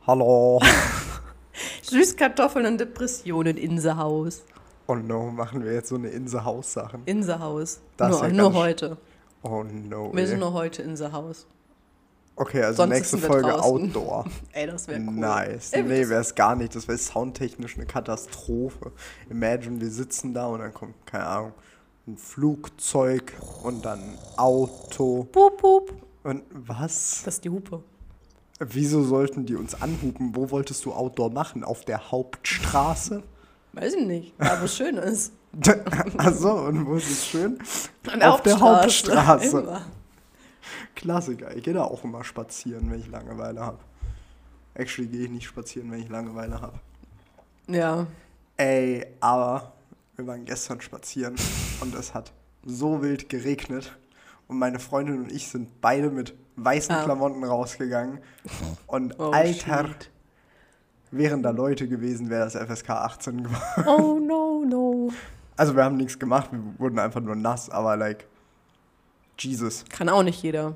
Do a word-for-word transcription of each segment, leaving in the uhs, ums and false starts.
Hallo. Süßkartoffeln und Depressionen in the house. Oh no, machen wir jetzt so eine in the house Sachen? In the house. Das Nur, ist ja nur ganz- heute. Oh no. Wir ey. sind nur heute in the house. Okay, also Sonst nächste sind wir Folge draußen. Outdoor. Ey, das wäre cool. Nice. Ey, Nee, das- wäre es gar nicht. Das wäre soundtechnisch eine Katastrophe. Imagine, wir sitzen da und dann kommt, keine Ahnung, ein Flugzeug und dann ein Auto. Pup, pup. Und was? Das ist die Hupe. Wieso sollten die uns anhupen? Wo wolltest du Outdoor machen? Auf der Hauptstraße? Weiß ich nicht, da wo es schön ist. Achso, und wo ist es schön? An der Auf der Hauptstraße. Hauptstraße. Immer. Klassiker. Ich gehe da auch immer spazieren, wenn ich Langeweile habe. Actually gehe ich nicht spazieren, wenn ich Langeweile habe. Ja. Ey, aber wir waren gestern spazieren und es hat so wild geregnet. Und meine Freundin und ich sind beide mit weißen Ah. Klamotten rausgegangen. Und Oh, Alter, shit. wären da Leute gewesen, wäre das F S K achtzehn geworden. Oh no, no. Also wir haben nichts gemacht, wir wurden einfach nur nass, aber like, Jesus. Kann auch nicht jeder.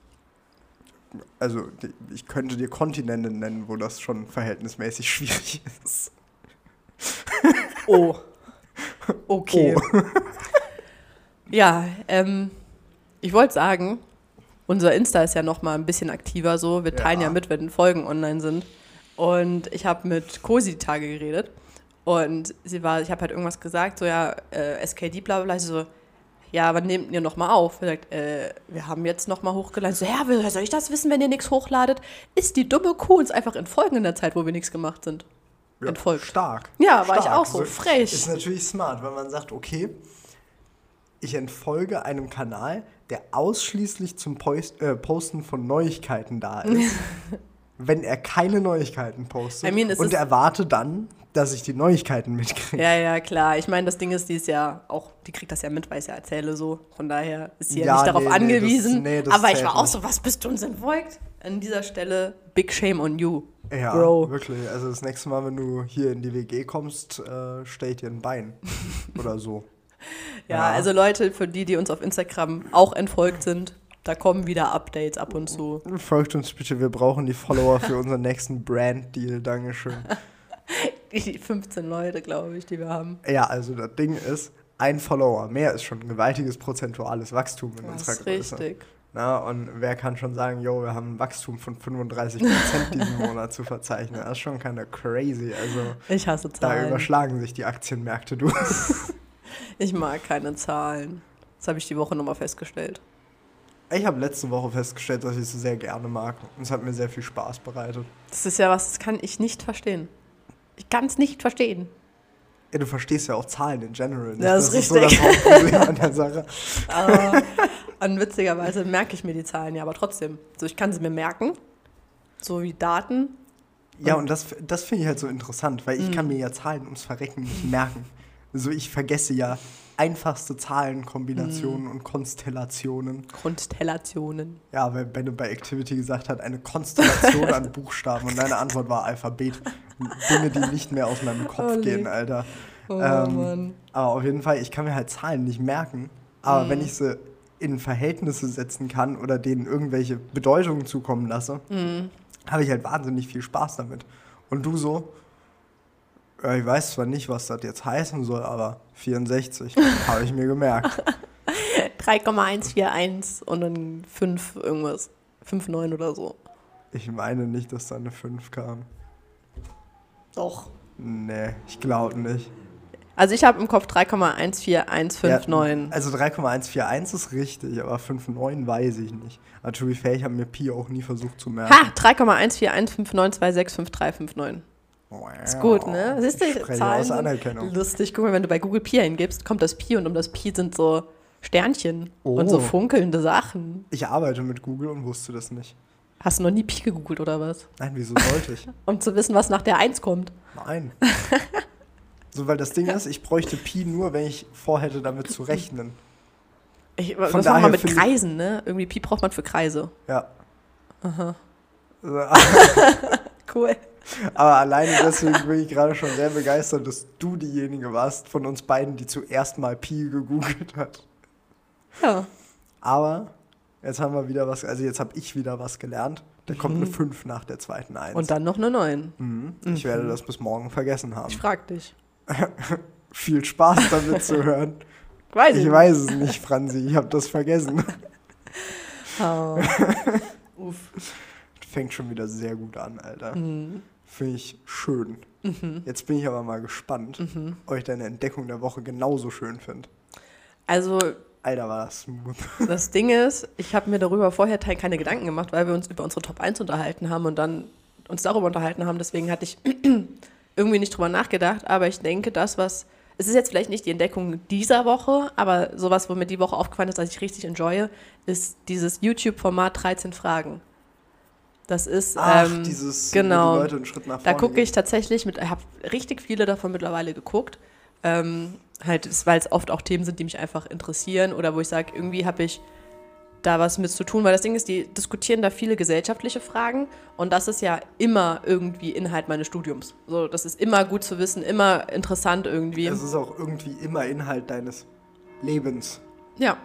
Also ich könnte dir Kontinente nennen, wo das schon verhältnismäßig schwierig ist. Oh. Okay. Oh. Ja, ähm, ich wollte sagen, unser Insta ist ja noch mal ein bisschen aktiver so. Wir teilen ja, Ja. mit, wenn Folgen online sind. Und ich habe mit Cosi die Tage geredet. Und sie war, ich habe halt irgendwas gesagt, so ja, äh, S K D, bla bla bla. Sie so, ja, wann nehmt ihr noch mal auf? Ich gesagt, äh, wir haben jetzt noch mal hochgeladen. So, ja, woher soll ich das wissen, wenn ihr nichts hochladet? Ist die dumme Kuh uns einfach entfolgen in der Zeit, wo wir nichts gemacht sind? Ja, Entfolgt. Stark. Ja, war ich Stark. auch so, frech. Ist natürlich smart, wenn man sagt, okay, ich entfolge einem Kanal, der ausschließlich zum Post, äh, Posten von Neuigkeiten da ist, wenn er keine Neuigkeiten postet I mean, es und ist- erwarte dann, dass ich die Neuigkeiten mitkriege. Ja, ja, klar. Ich meine, das Ding ist, die ist ja auch, die kriegt das ja mit, weil ich ja erzähle so. Von daher ist sie ja, Ja, nicht darauf nee, nee, angewiesen. das- nee, das aber ich zählt war auch nicht. so, was bist du uns entfolgt? An dieser Stelle, big shame on you, Ja, Bro. wirklich. Also das nächste Mal, wenn du hier in die W G kommst, äh, stell ich dir ein Bein. Oder so. Ja, Ja. also Leute, für die, die uns auf Instagram auch entfolgt sind, da kommen wieder Updates ab und zu. Folgt uns bitte, wir brauchen die Follower für unseren nächsten Brand-Deal. Dankeschön. Die fünfzehn Leute, glaube ich, die wir haben. Ja, also das Ding ist, ein Follower mehr ist schon ein gewaltiges prozentuales Wachstum in Das unserer ist Größe. richtig. Na, und wer kann schon sagen, yo, wir haben ein Wachstum von fünfunddreißig Prozent diesen Monat zu verzeichnen? Das ist schon kind crazy. Also Ich hasse da Zahlen. überschlagen sich die Aktienmärkte, du. Ich mag keine Zahlen. Das habe ich die Woche nochmal festgestellt. Ich habe letzte Woche festgestellt, dass ich es sehr gerne mag. Und es hat mir sehr viel Spaß bereitet. Das ist ja was, das kann ich nicht verstehen. Ich kann es nicht verstehen. Ja, du verstehst ja auch Zahlen in general. Nicht? Ja, das ist so das richtig. Hauptproblem an der Sache. Aber und witzigerweise merke ich mir die Zahlen ja, aber trotzdem. So, ich kann sie mir merken, so wie Daten. Ja, und das, das finde ich halt so interessant, weil ich Mhm. kann mir ja Zahlen ums Verrecken nicht merken. Also ich vergesse ja einfachste Zahlenkombinationen Mhm. und Konstellationen. Konstellationen. Ja, weil Benne bei Activity gesagt hat, eine Konstellation an Buchstaben und deine Antwort war Alphabet. Dinge, die nicht mehr aus meinem Kopf Oh, gehen, lieb. Alter. Oh Ähm, Mann. Aber auf jeden Fall, ich kann mir halt Zahlen nicht merken. Aber Mhm. wenn ich sie in Verhältnisse setzen kann oder denen irgendwelche Bedeutungen zukommen lasse, Mhm. habe ich halt wahnsinnig viel Spaß damit. Und du so, ja, ich weiß zwar nicht, was das jetzt heißen soll, aber vierundsechzig habe ich mir gemerkt. drei Komma eins vier eins und dann fünf irgendwas. fünf Komma neun oder so. Ich meine nicht, dass da eine fünf kam. Doch. Nee, ich glaube nicht. Also ich habe im Kopf drei Komma eins vier eins fünf neun. Ja, also drei Komma eins vier eins ist richtig, aber fünf Komma neun weiß ich nicht. Aber to be fair, ich habe mir Pi auch nie versucht zu merken. Ha! drei Komma eins vier eins fünf neun zwei sechs fünf drei fünf neun. Wow. Ist gut, ne? Siehst du, Ich spreche Zahlen aus sind Anerkennung. lustig. Guck mal, wenn du bei Google Pi eingibst, kommt das Pi und um das Pi sind so Sternchen Oh. und so funkelnde Sachen. Ich arbeite mit Google und wusste das nicht. Hast du noch nie Pi gegoogelt oder was? Nein, wieso sollte ich? Um zu wissen, was nach der eins kommt. Nein. So, weil das Ding ist, ich bräuchte Pi nur, wenn ich vorhätte, damit zu rechnen. Ich, Von was machen daher wir mit finde ich- Kreisen, ne? Irgendwie Pi braucht man für Kreise. Ja. Aha. Also, Cool. aber alleine deswegen bin ich gerade schon sehr begeistert, dass du diejenige warst von uns beiden, die zuerst mal Pi gegoogelt hat. Ja. Aber jetzt haben wir wieder was, also jetzt habe ich wieder was gelernt. Da kommt eine fünf nach der zweiten eins. Und dann noch eine neun. Mhm. Ich mhm. werde das bis morgen vergessen haben. Ich frag dich. Viel Spaß damit zu hören. Weiß ich ich weiß es nicht, Franzi. Ich habe das vergessen. Oh. Uff. Fängt schon wieder sehr gut an, Alter. Mhm. Finde ich schön. Mhm. Jetzt bin ich aber mal gespannt, mhm. ob ich deine Entdeckung der Woche genauso schön finde. Also... Alter, war das smooth. Das Ding ist, ich habe mir darüber vorher keine Gedanken gemacht, weil wir uns über unsere Top eins unterhalten haben und dann uns darüber unterhalten haben. Deswegen hatte ich irgendwie nicht drüber nachgedacht. Aber ich denke, das, was... Es ist jetzt vielleicht nicht die Entdeckung dieser Woche, aber sowas, wo mir die Woche aufgefallen ist, was ich richtig enjoye, ist dieses YouTube-Format dreizehn Fragen. Das ist... Ach, ähm, dieses... Genau, die Leute einen Schritt nach da vorne gucke ich gehen. tatsächlich mit... Ich habe richtig viele davon mittlerweile geguckt. Ähm, halt, weil es oft auch Themen sind, die mich einfach interessieren oder wo ich sage, irgendwie habe ich da was mit zu tun, weil das Ding ist, die diskutieren da viele gesellschaftliche Fragen und das ist ja immer irgendwie Inhalt meines Studiums. So, das ist immer gut zu wissen, immer interessant irgendwie. Es ist auch irgendwie immer Inhalt deines Lebens, Ja,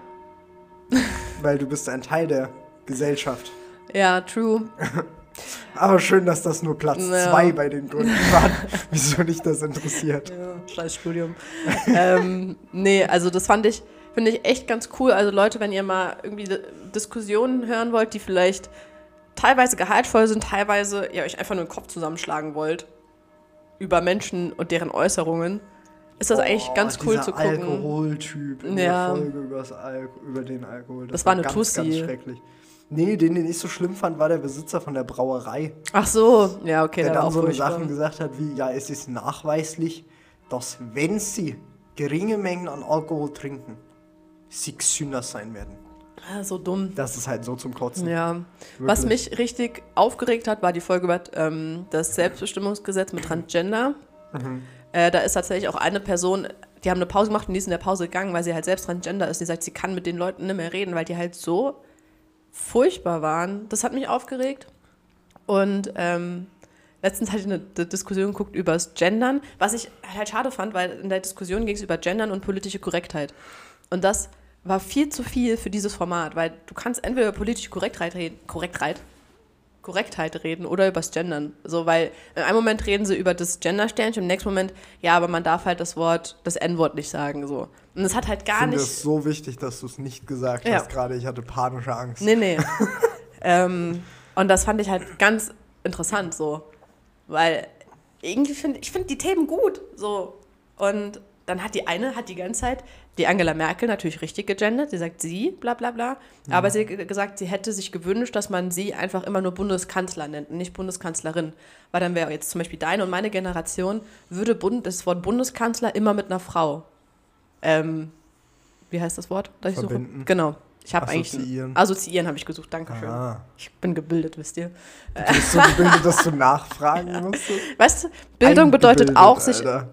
weil du bist ein Teil der Gesellschaft. ja, true. Aber schön, dass das nur Platz Ja. zwei bei den Gründen war, wieso dich das interessiert. Ja, scheiß Studium. ähm, nee, also das fand ich, finde ich echt ganz cool. Also Leute, wenn ihr mal irgendwie Diskussionen hören wollt, die vielleicht teilweise gehaltvoll sind, teilweise ihr euch einfach nur den Kopf zusammenschlagen wollt über Menschen und deren Äußerungen, ist das eigentlich ganz cool dieser zu gucken. Alkoholtyp in Ja. der Folge übers Al- über den Alkohol. Das war eine ganz, Tussi. ganz schrecklich. Nee, den, den ich so schlimm fand, war der Besitzer von der Brauerei. Ach so, ja, okay, Der der war dann auch so eine furchtbar. Sachen gesagt hat wie, ja, es ist nachweislich, dass wenn sie geringe Mengen an Alkohol trinken, sie gesünder sein werden. Ah, so dumm. Das ist halt so zum Kotzen. Ja, was Wirklich. mich richtig aufgeregt hat, war die Folge über ähm, das Selbstbestimmungsgesetz mit Transgender. Mhm. Äh, da ist tatsächlich auch eine Person, die haben eine Pause gemacht und die ist in der Pause gegangen, weil sie halt selbst Transgender ist. Die sagt, sie kann mit den Leuten nicht mehr reden, weil die halt so furchtbar waren. Das hat mich aufgeregt. Und ähm, letztens hatte ich eine D- Diskussion geguckt über das Gendern, was ich halt schade fand, weil in der Diskussion ging es über Gendern und politische Korrektheit. Und das war viel zu viel für dieses Format, weil du kannst entweder über politische Korrektheit reden, Korrektheit, Korrektheit reden oder über das Gendern. So, weil in einem Moment reden sie über das Gender-Sternchen, im nächsten Moment, ja, aber man darf halt das Wort, das En-Wort nicht sagen. So. Und es hat halt Ich gar finde nicht... es so wichtig, dass du es nicht gesagt Ja. hast gerade. Ich hatte panische Angst. Nee, nee. ähm, und das fand ich halt ganz interessant, so. Weil irgendwie finde ich find die Themen gut, so. Und dann hat die eine, hat die ganze Zeit, die Angela Merkel natürlich richtig gegendert, sie sagt sie, bla bla bla, Mhm. aber sie hat gesagt, sie hätte sich gewünscht, dass man sie einfach immer nur Bundeskanzler nennt und nicht Bundeskanzlerin. Weil dann wäre jetzt zum Beispiel deine und meine Generation, würde Bund, das Wort Bundeskanzler immer mit einer Frau, ähm, wie heißt das Wort? Das ich suche? Verbinden. Genau. Ich habe eigentlich Assoziieren. Assoziieren habe ich gesucht, danke schön. Ah. Ich bin gebildet, wisst ihr. Du bist so gebildet, dass du nachfragen musstest. Weißt du, Bildung bedeutet Eingebildet, auch, sich, Alter.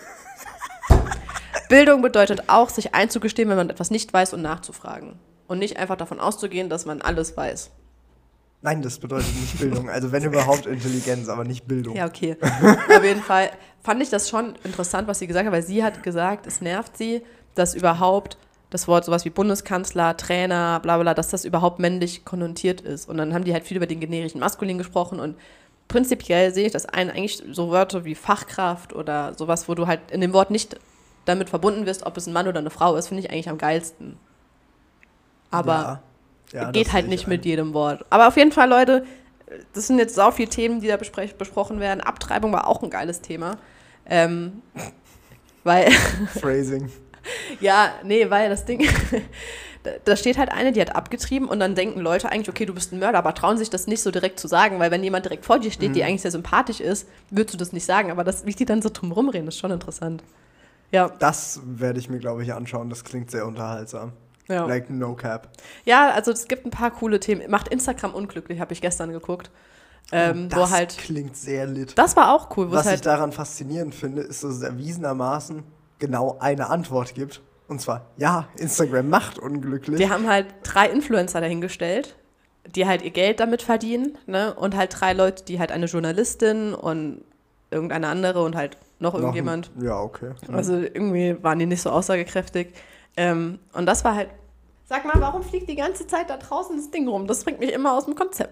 Bildung bedeutet auch, sich einzugestehen, wenn man etwas nicht weiß und nachzufragen. Und nicht einfach davon auszugehen, dass man alles weiß. Nein, das bedeutet nicht Bildung. Also wenn überhaupt Intelligenz, aber nicht Bildung. Ja, okay. Auf jeden Fall fand ich das schon interessant, was sie gesagt hat, weil sie hat gesagt, es nervt sie, dass überhaupt das Wort sowas wie Bundeskanzler, Trainer, bla bla, dass das überhaupt männlich konnotiert ist. Und dann haben die halt viel über den generischen Maskulin gesprochen und prinzipiell sehe ich das ein, eigentlich so Wörter wie Fachkraft oder sowas, wo du halt in dem Wort nicht damit verbunden wirst, ob es ein Mann oder eine Frau ist, finde ich eigentlich am geilsten. Aber Ja. Ja, geht das halt sehe ich nicht ein. mit jedem Wort. Aber auf jeden Fall, Leute, das sind jetzt sau viele Themen, die da bespre- besprochen werden. Abtreibung war auch ein geiles Thema. Ähm, weil, Phrasing. ja, nee, weil das Ding, da, da steht halt eine, die hat abgetrieben und dann denken Leute eigentlich, okay, du bist ein Mörder, aber trauen sich das nicht so direkt zu sagen, weil wenn jemand direkt vor dir steht, Mhm. die eigentlich sehr sympathisch ist, würdest du das nicht sagen. Aber das, wie die dann so drum rumreden, ist schon interessant. Ja, Das werde ich mir, glaube ich, anschauen. Das klingt sehr unterhaltsam. ja. Like no cap. Ja, also es gibt ein paar coole Themen. Macht Instagram unglücklich, habe ich gestern geguckt. Ähm, das wo halt, klingt sehr lit. das war auch cool, wo Was es ich halt, daran faszinierend finde, ist, dass es erwiesenermaßen genau eine Antwort gibt. Und zwar, ja, Instagram macht unglücklich. die haben halt drei Influencer dahingestellt, die halt ihr Geld damit verdienen, ne? Und halt drei Leute, die halt eine Journalistin und irgendeine andere und halt noch Noch ein- irgendjemand. Ja, okay. Also irgendwie waren die nicht so aussagekräftig. Ähm, und das war halt, sag mal, warum fliegt die ganze Zeit da draußen das Ding rum? Das bringt mich immer aus dem Konzept.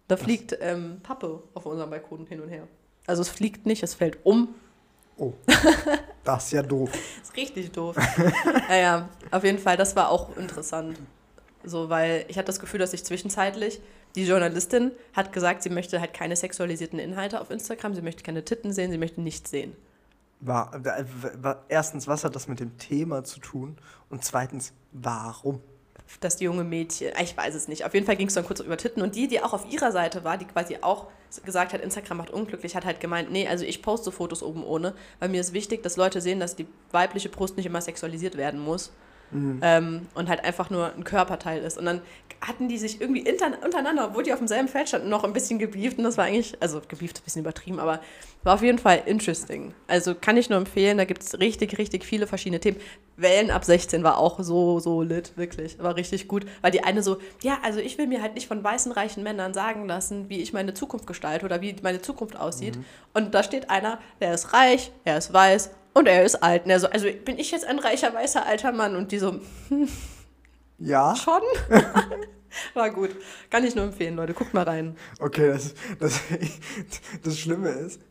Da fliegt ähm, Pappe auf unserem Balkon hin und her. Also es fliegt nicht, es fällt um. Oh, das ist ja doof. Das ist richtig doof. Naja, auf jeden Fall, das war auch interessant. So, weil ich hatte das Gefühl, dass ich zwischenzeitlich, die Journalistin hat gesagt, sie möchte halt keine sexualisierten Inhalte auf Instagram, sie möchte keine Titten sehen, sie möchte nichts sehen. War, war, erstens, was hat das mit dem Thema zu tun? Und zweitens, warum? Das junge Mädchen, ich weiß es nicht. Auf jeden Fall ging es dann kurz über Titten. Und die, die auch auf ihrer Seite war, die quasi auch gesagt hat, Instagram macht unglücklich, hat halt gemeint, nee, also ich poste Fotos oben ohne, weil mir ist wichtig, dass Leute sehen, dass die weibliche Brust nicht immer sexualisiert werden muss. Mhm. Ähm, und halt einfach nur ein Körperteil ist. Und dann hatten die sich irgendwie inter- untereinander, obwohl die auf demselben Feld standen, noch ein bisschen gebieft. Und das war eigentlich, also gebieft ist ein bisschen übertrieben, aber war auf jeden Fall interesting. Also kann ich nur empfehlen, da gibt es richtig, richtig viele verschiedene Themen. Wellen ab sechzehn war auch so, so lit, wirklich. War richtig gut, weil die eine so, ja, also ich will mir halt nicht von weißen, reichen Männern sagen lassen, wie ich meine Zukunft gestalte oder wie meine Zukunft aussieht. Mhm. Und da steht einer, der ist reich, er ist weiß und er ist alt. Und er so, also bin ich jetzt ein reicher, weißer, alter Mann? Und die so, hm, ja. Schon? War gut. Kann ich nur empfehlen, Leute. Guckt mal rein. Okay, das, das, das Schlimme ist,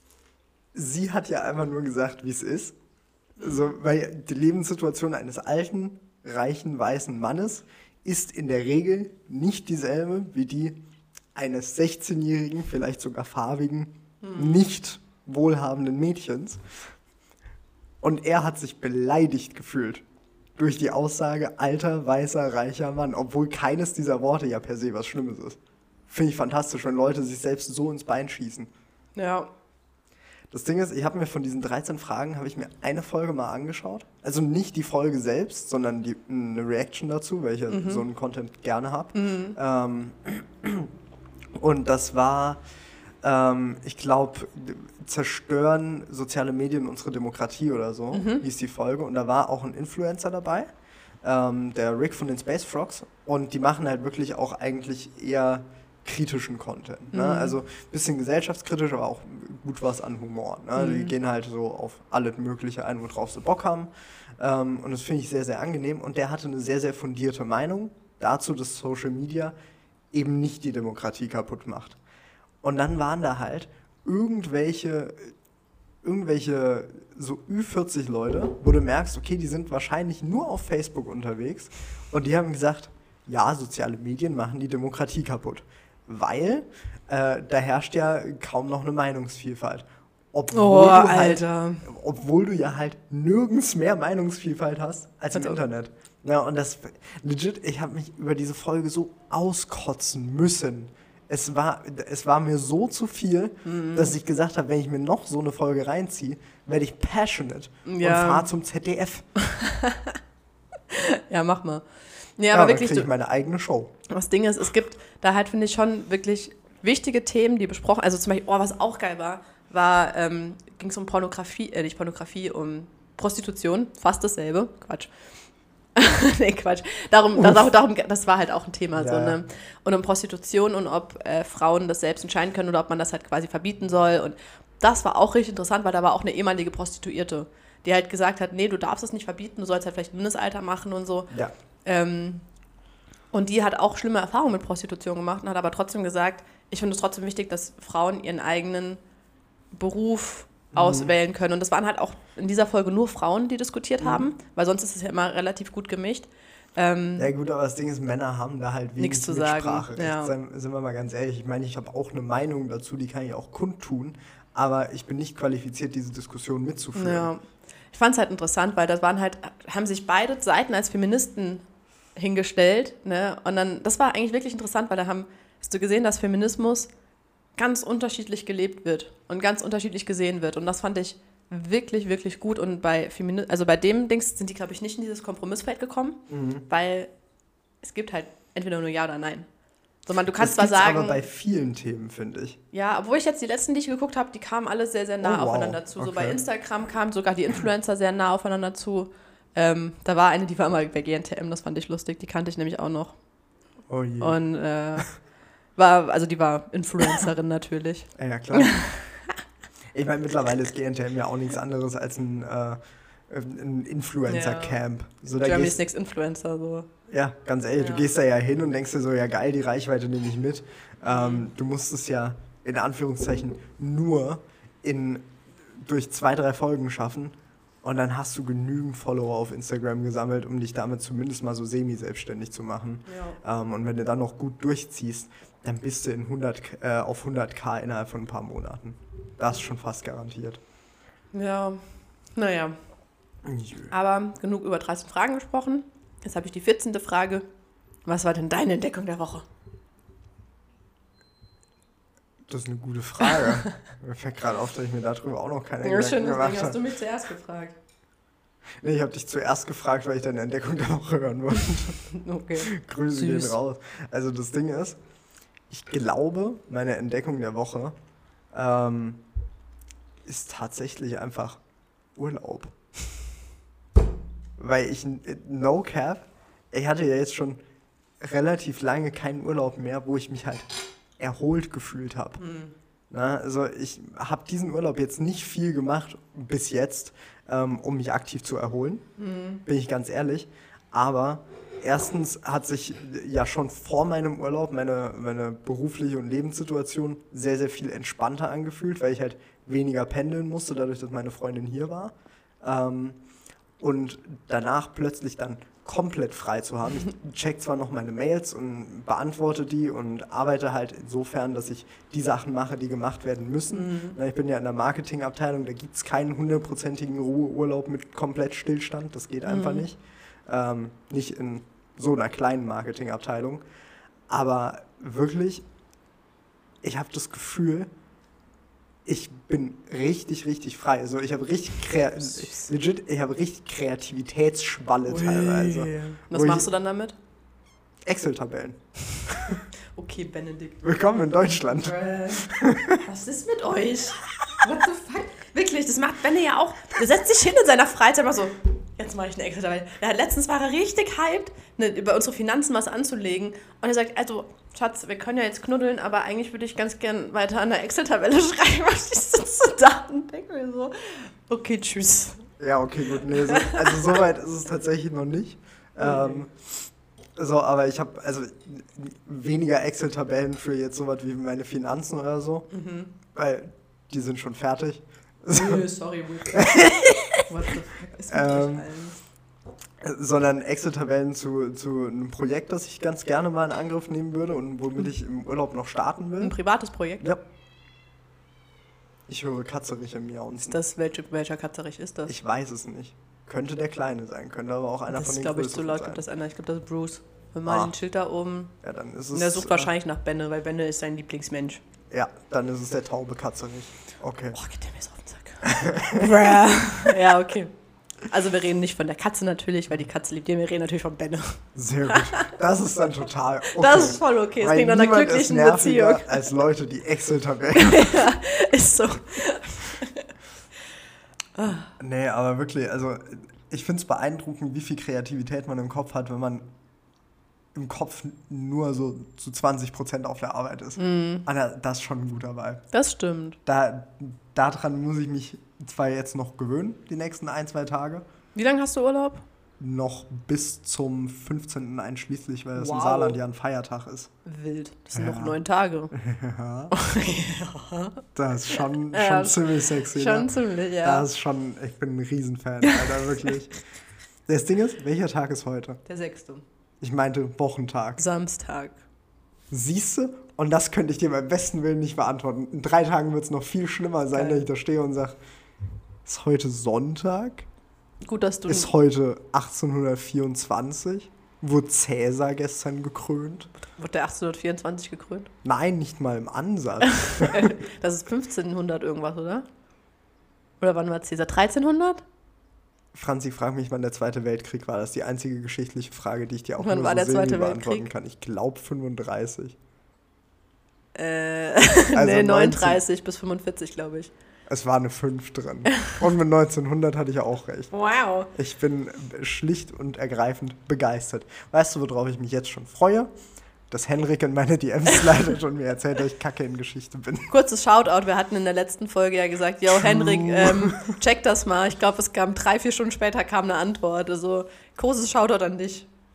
sie hat ja einfach nur gesagt, wie es ist. So, weil die Lebenssituation eines alten, reichen, weißen Mannes ist in der Regel nicht dieselbe wie die eines sechzehnjährigen, vielleicht sogar farbigen, hm. nicht wohlhabenden Mädchens. Und er hat sich beleidigt gefühlt durch die Aussage alter, weißer, reicher Mann, obwohl keines dieser Worte ja per se was Schlimmes ist. Finde ich fantastisch, wenn Leute sich selbst so ins Bein schießen. Ja. Das Ding ist, ich habe mir von diesen dreizehn Fragen, habe ich mir eine Folge mal angeschaut. Also nicht die Folge selbst, sondern die, eine Reaction dazu, weil ich ja mhm. so einen Content gerne habe. Mhm. Ähm, und das war, ähm, ich glaube, zerstören soziale Medien unsere Demokratie oder so, mhm. hieß die Folge. Und da war auch ein Influencer dabei, ähm, der Rick von den Space Frogs. Und die machen halt wirklich auch eigentlich eher kritischen Content. Ne? Mhm. Also ein bisschen gesellschaftskritisch, aber auch gut was an Humor. Ne? Mhm. Die gehen halt so auf alles Mögliche ein, worauf sie Bock haben. Ähm, und das finde ich sehr, sehr angenehm. Und der hatte eine sehr, sehr fundierte Meinung dazu, dass Social Media eben nicht die Demokratie kaputt macht. Und dann waren da halt irgendwelche, irgendwelche so Ü vierzig Leute, wo du merkst, okay, die sind wahrscheinlich nur auf Facebook unterwegs. Und die haben gesagt, ja, soziale Medien machen die Demokratie kaputt. Weil äh, da herrscht ja kaum noch eine Meinungsvielfalt. Obwohl, oh, du halt, Alter. obwohl du ja halt nirgends mehr Meinungsvielfalt hast als im Internet. Ja, und das, legit, ich habe mich über diese Folge so auskotzen müssen. Es war, es war mir so zu viel, mhm. dass ich gesagt habe, wenn ich mir noch so eine Folge reinziehe, werde ich passionate ja. und fahre zum Z D F. Ja, mach mal. Ja, ja, aber dann wirklich, kriege ich meine eigene Show. Das Ding ist, es gibt da halt, finde ich, schon wirklich wichtige Themen, die besprochen, also zum Beispiel, oh, was auch geil war, war, ähm, ging es um Pornografie, äh, nicht Pornografie, um Prostitution, fast dasselbe, Quatsch. Nee, Quatsch. Darum, das, auch, darum, das war halt auch ein Thema. Ja. So, ne? Und um Prostitution und ob äh, Frauen das selbst entscheiden können oder ob man das halt quasi verbieten soll. Und das war auch richtig interessant, weil da war auch eine ehemalige Prostituierte, die halt gesagt hat, nee, du darfst es nicht verbieten, du sollst halt vielleicht ein Mindestalter machen und so. Ja. Ähm, und die hat auch schlimme Erfahrungen mit Prostitution gemacht und hat aber trotzdem gesagt, ich finde es trotzdem wichtig, dass Frauen ihren eigenen Beruf auswählen können. Und das waren halt auch in dieser Folge nur Frauen, die diskutiert mhm. haben, weil sonst ist es ja immer relativ gut gemischt. Ähm, ja gut, aber das Ding ist, Männer haben da halt wenig nichts zu sagen. Spracherecht. Ja. Sind wir mal ganz ehrlich. Ich meine, ich habe auch eine Meinung dazu, die kann ich auch kundtun, aber ich bin nicht qualifiziert, diese Diskussion mitzuführen. Ja. Ich fand es halt interessant, weil das waren halt, haben sich beide Seiten als Feministen hingestellt, ne? Und dann, das war eigentlich wirklich interessant, weil da haben, hast du gesehen, dass Feminismus ganz unterschiedlich gelebt wird und ganz unterschiedlich gesehen wird. Und das fand ich wirklich, wirklich gut. Und bei Femini- also bei dem Dings sind die, glaube ich, nicht in dieses Kompromissfeld gekommen, mhm. weil es gibt halt entweder nur Ja oder Nein. So, man, du kannst das zwar sagen, aber bei vielen Themen, finde ich. Ja, obwohl ich jetzt die letzten, die ich geguckt habe, die kamen alle sehr, sehr nah oh, wow. aufeinander zu. Okay. So bei Instagram kamen sogar die Influencer sehr nah aufeinander zu. Ähm, da war eine, die war mal bei G N T M, das fand ich lustig. Die kannte ich nämlich auch noch. Oh je. Und äh, war, also die war Influencerin natürlich. Ja, ja, klar. Ich meine, mittlerweile ist G N T M ja auch nichts anderes als ein, äh, ein Influencer-Camp. Ja. So, Germany's Next Influencer, so. Ja, ganz ehrlich, ja. Du gehst da ja hin und denkst dir so, ja geil, die Reichweite nehme ich mit. Ähm, du musst es ja in Anführungszeichen nur in, durch zwei, drei Folgen schaffen und dann hast du genügend Follower auf Instagram gesammelt, um dich damit zumindest mal so semi-selbstständig zu machen. Ja. Ähm, und wenn du dann noch gut durchziehst, dann bist du in hundert, äh, auf hunderttausend innerhalb von ein paar Monaten. Das ist schon fast garantiert. Ja, naja. Jö. Aber genug über dreizehn Fragen gesprochen. Jetzt habe ich die vierzehnte Frage. Was war denn deine Entdeckung der Woche? Das ist eine gute Frage. Mir fällt gerade auf, dass ich mir darüber auch noch keine Ja, Gedanken schön, gemacht deswegen hast habe. du mich zuerst gefragt. Nee, ich habe dich zuerst gefragt, weil ich deine Entdeckung der Woche hören wollte. Okay. Grüße Süß. gehen raus. Also das Ding ist, ich glaube, meine Entdeckung der Woche ähm, ist tatsächlich einfach Urlaub. Weil ich, no cap, ich hatte ja jetzt schon relativ lange keinen Urlaub mehr, wo ich mich halt erholt gefühlt habe. Mhm. Na, also ich habe diesen Urlaub jetzt nicht viel gemacht bis jetzt, ähm, um mich aktiv zu erholen, Mhm. bin ich ganz ehrlich. Aber erstens hat sich ja schon vor meinem Urlaub meine, meine berufliche und Lebenssituation sehr, sehr viel entspannter angefühlt, weil ich halt weniger pendeln musste, dadurch, dass meine Freundin hier war. Ähm, und danach plötzlich dann komplett frei zu haben. Ich check zwar noch meine Mails und beantworte die und arbeite halt insofern, dass ich die Sachen mache, die gemacht werden müssen. Mhm. Na, ich bin ja in der Marketingabteilung, da gibt es keinen hundertprozentigen Ruheurlaub mit komplett Stillstand, das geht einfach Mhm. nicht. Ähm, nicht in so einer kleinen Marketingabteilung. Aber wirklich, ich habe das Gefühl, ich bin richtig, richtig frei. Also ich habe richtig, krea- Süß. legit, ich habe richtig Kreativitätsschwalle teilweise. Was Wo ich- machst du dann damit? Excel-Tabellen. Okay, Benedikt. Willkommen in Deutschland. Was ist mit euch? What the fuck? Wirklich, das macht Benne ja auch. Der setzt sich hin in seiner Freizeit mal so, jetzt mache ich eine Excel-Tabelle. Ja, letztens war er richtig hyped, ne, über unsere Finanzen was anzulegen. Und er sagt, also, Schatz, wir können ja jetzt knuddeln, aber eigentlich würde ich ganz gern weiter an der Excel-Tabelle schreiben. Und ich sitze da und denke mir so, okay, tschüss. Ja, okay, gut. Nee, so, also so weit ist es tatsächlich noch nicht. Ähm, so, aber ich habe also weniger Excel-Tabellen für jetzt sowas wie meine Finanzen oder so, Mhm. weil die sind schon fertig. Nö, sorry, wirklich. What the fuck ist mit Ähm, euch allen? Sondern Excel-Tabellen zu, zu einem Projekt, das ich ganz gerne mal in Angriff nehmen würde und womit ich im Urlaub noch starten Ein will. privates Projekt? Ja. Ich höre Katzeriche Ist miauen. das, welche, welcher Katzerich ist das? Ich weiß es nicht. Könnte der Kleine sein, könnte aber auch einer das von ist, den glaube ich, zu größeren laut. Ich sein. glaube, das ist einer. Ich glaube, das ist Bruce. Wir malen Ah. den Schild da oben. Ja, dann ist es. Und der sucht äh, wahrscheinlich nach Benne, weil Benne ist sein Lieblingsmensch. Ja, dann ist es der taube Katzerich. Okay. Boah, geht der mir so auf den Sack. Ja, okay. Also wir reden nicht von der Katze natürlich, weil die Katze liebt ihn. Wir reden natürlich von Benne. Sehr gut. Das ist dann total okay. Das ist voll okay. Es Weil klingt nach einer niemand ist glücklichen nerviger Beziehung. als Leute, die Excel-Tabellen. Ist so. Nee, aber wirklich, also ich finde es beeindruckend, wie viel Kreativität man im Kopf hat, wenn man im Kopf nur so zu zwanzig Prozent auf der Arbeit ist. Mhm. Alter, das ist schon ein guter Vibe. Das stimmt. Da, daran muss ich mich zwar jetzt noch gewöhnen, die nächsten ein, zwei Tage. Wie lange hast du Urlaub? Noch bis zum fünfzehnten einschließlich, weil das im Wow. Saarland ja ein Feiertag ist. Wild. Das sind Ja. noch neun Tage. Ja. Das ist schon, schon Ja, ziemlich sexy. Schon ne? ziemlich, ja. Das ist schon, ich bin ein Riesenfan, Alter, wirklich. Das Ding ist, welcher Tag ist heute? Der sechste. Ich meinte Wochentag. Samstag. Siehste? Und das könnte ich dir beim besten Willen nicht beantworten. In drei Tagen wird es noch viel schlimmer sein, Geil. wenn ich da stehe und sage, ist heute Sonntag? Gut, dass du... Ist heute achtzehnhundertvierundzwanzig? Wurde Cäsar gestern gekrönt? Wurde der achtzehnhundertvierundzwanzig gekrönt? Nein, nicht mal im Ansatz. Das ist fünfzehnhundert irgendwas, oder? Oder wann war Cäsar? dreizehnhundert? Franzi, frag mich, wann der Zweite Weltkrieg war. Das ist die einzige geschichtliche Frage, die ich dir auch Wann nur war so der semi Zweite beantworten Weltkrieg? kann. Ich glaube fünfunddreißig. Äh, Also nee, neunzehn. neununddreißig bis fünfundvierzig, glaube ich. Es war eine fünf drin. Und mit neunzehnhundert hatte ich auch recht. Wow. Ich bin schlicht und ergreifend begeistert. Weißt du, worauf ich mich jetzt schon freue? Dass Henrik in meine D Ms leitet und mir erzählt, dass ich kacke in Geschichte bin. Kurzes Shoutout, wir hatten in der letzten Folge ja gesagt, yo, Henrik, ähm, check das mal. Ich glaube, es kam drei, vier Stunden später kam eine Antwort. Also, großes Shoutout an dich.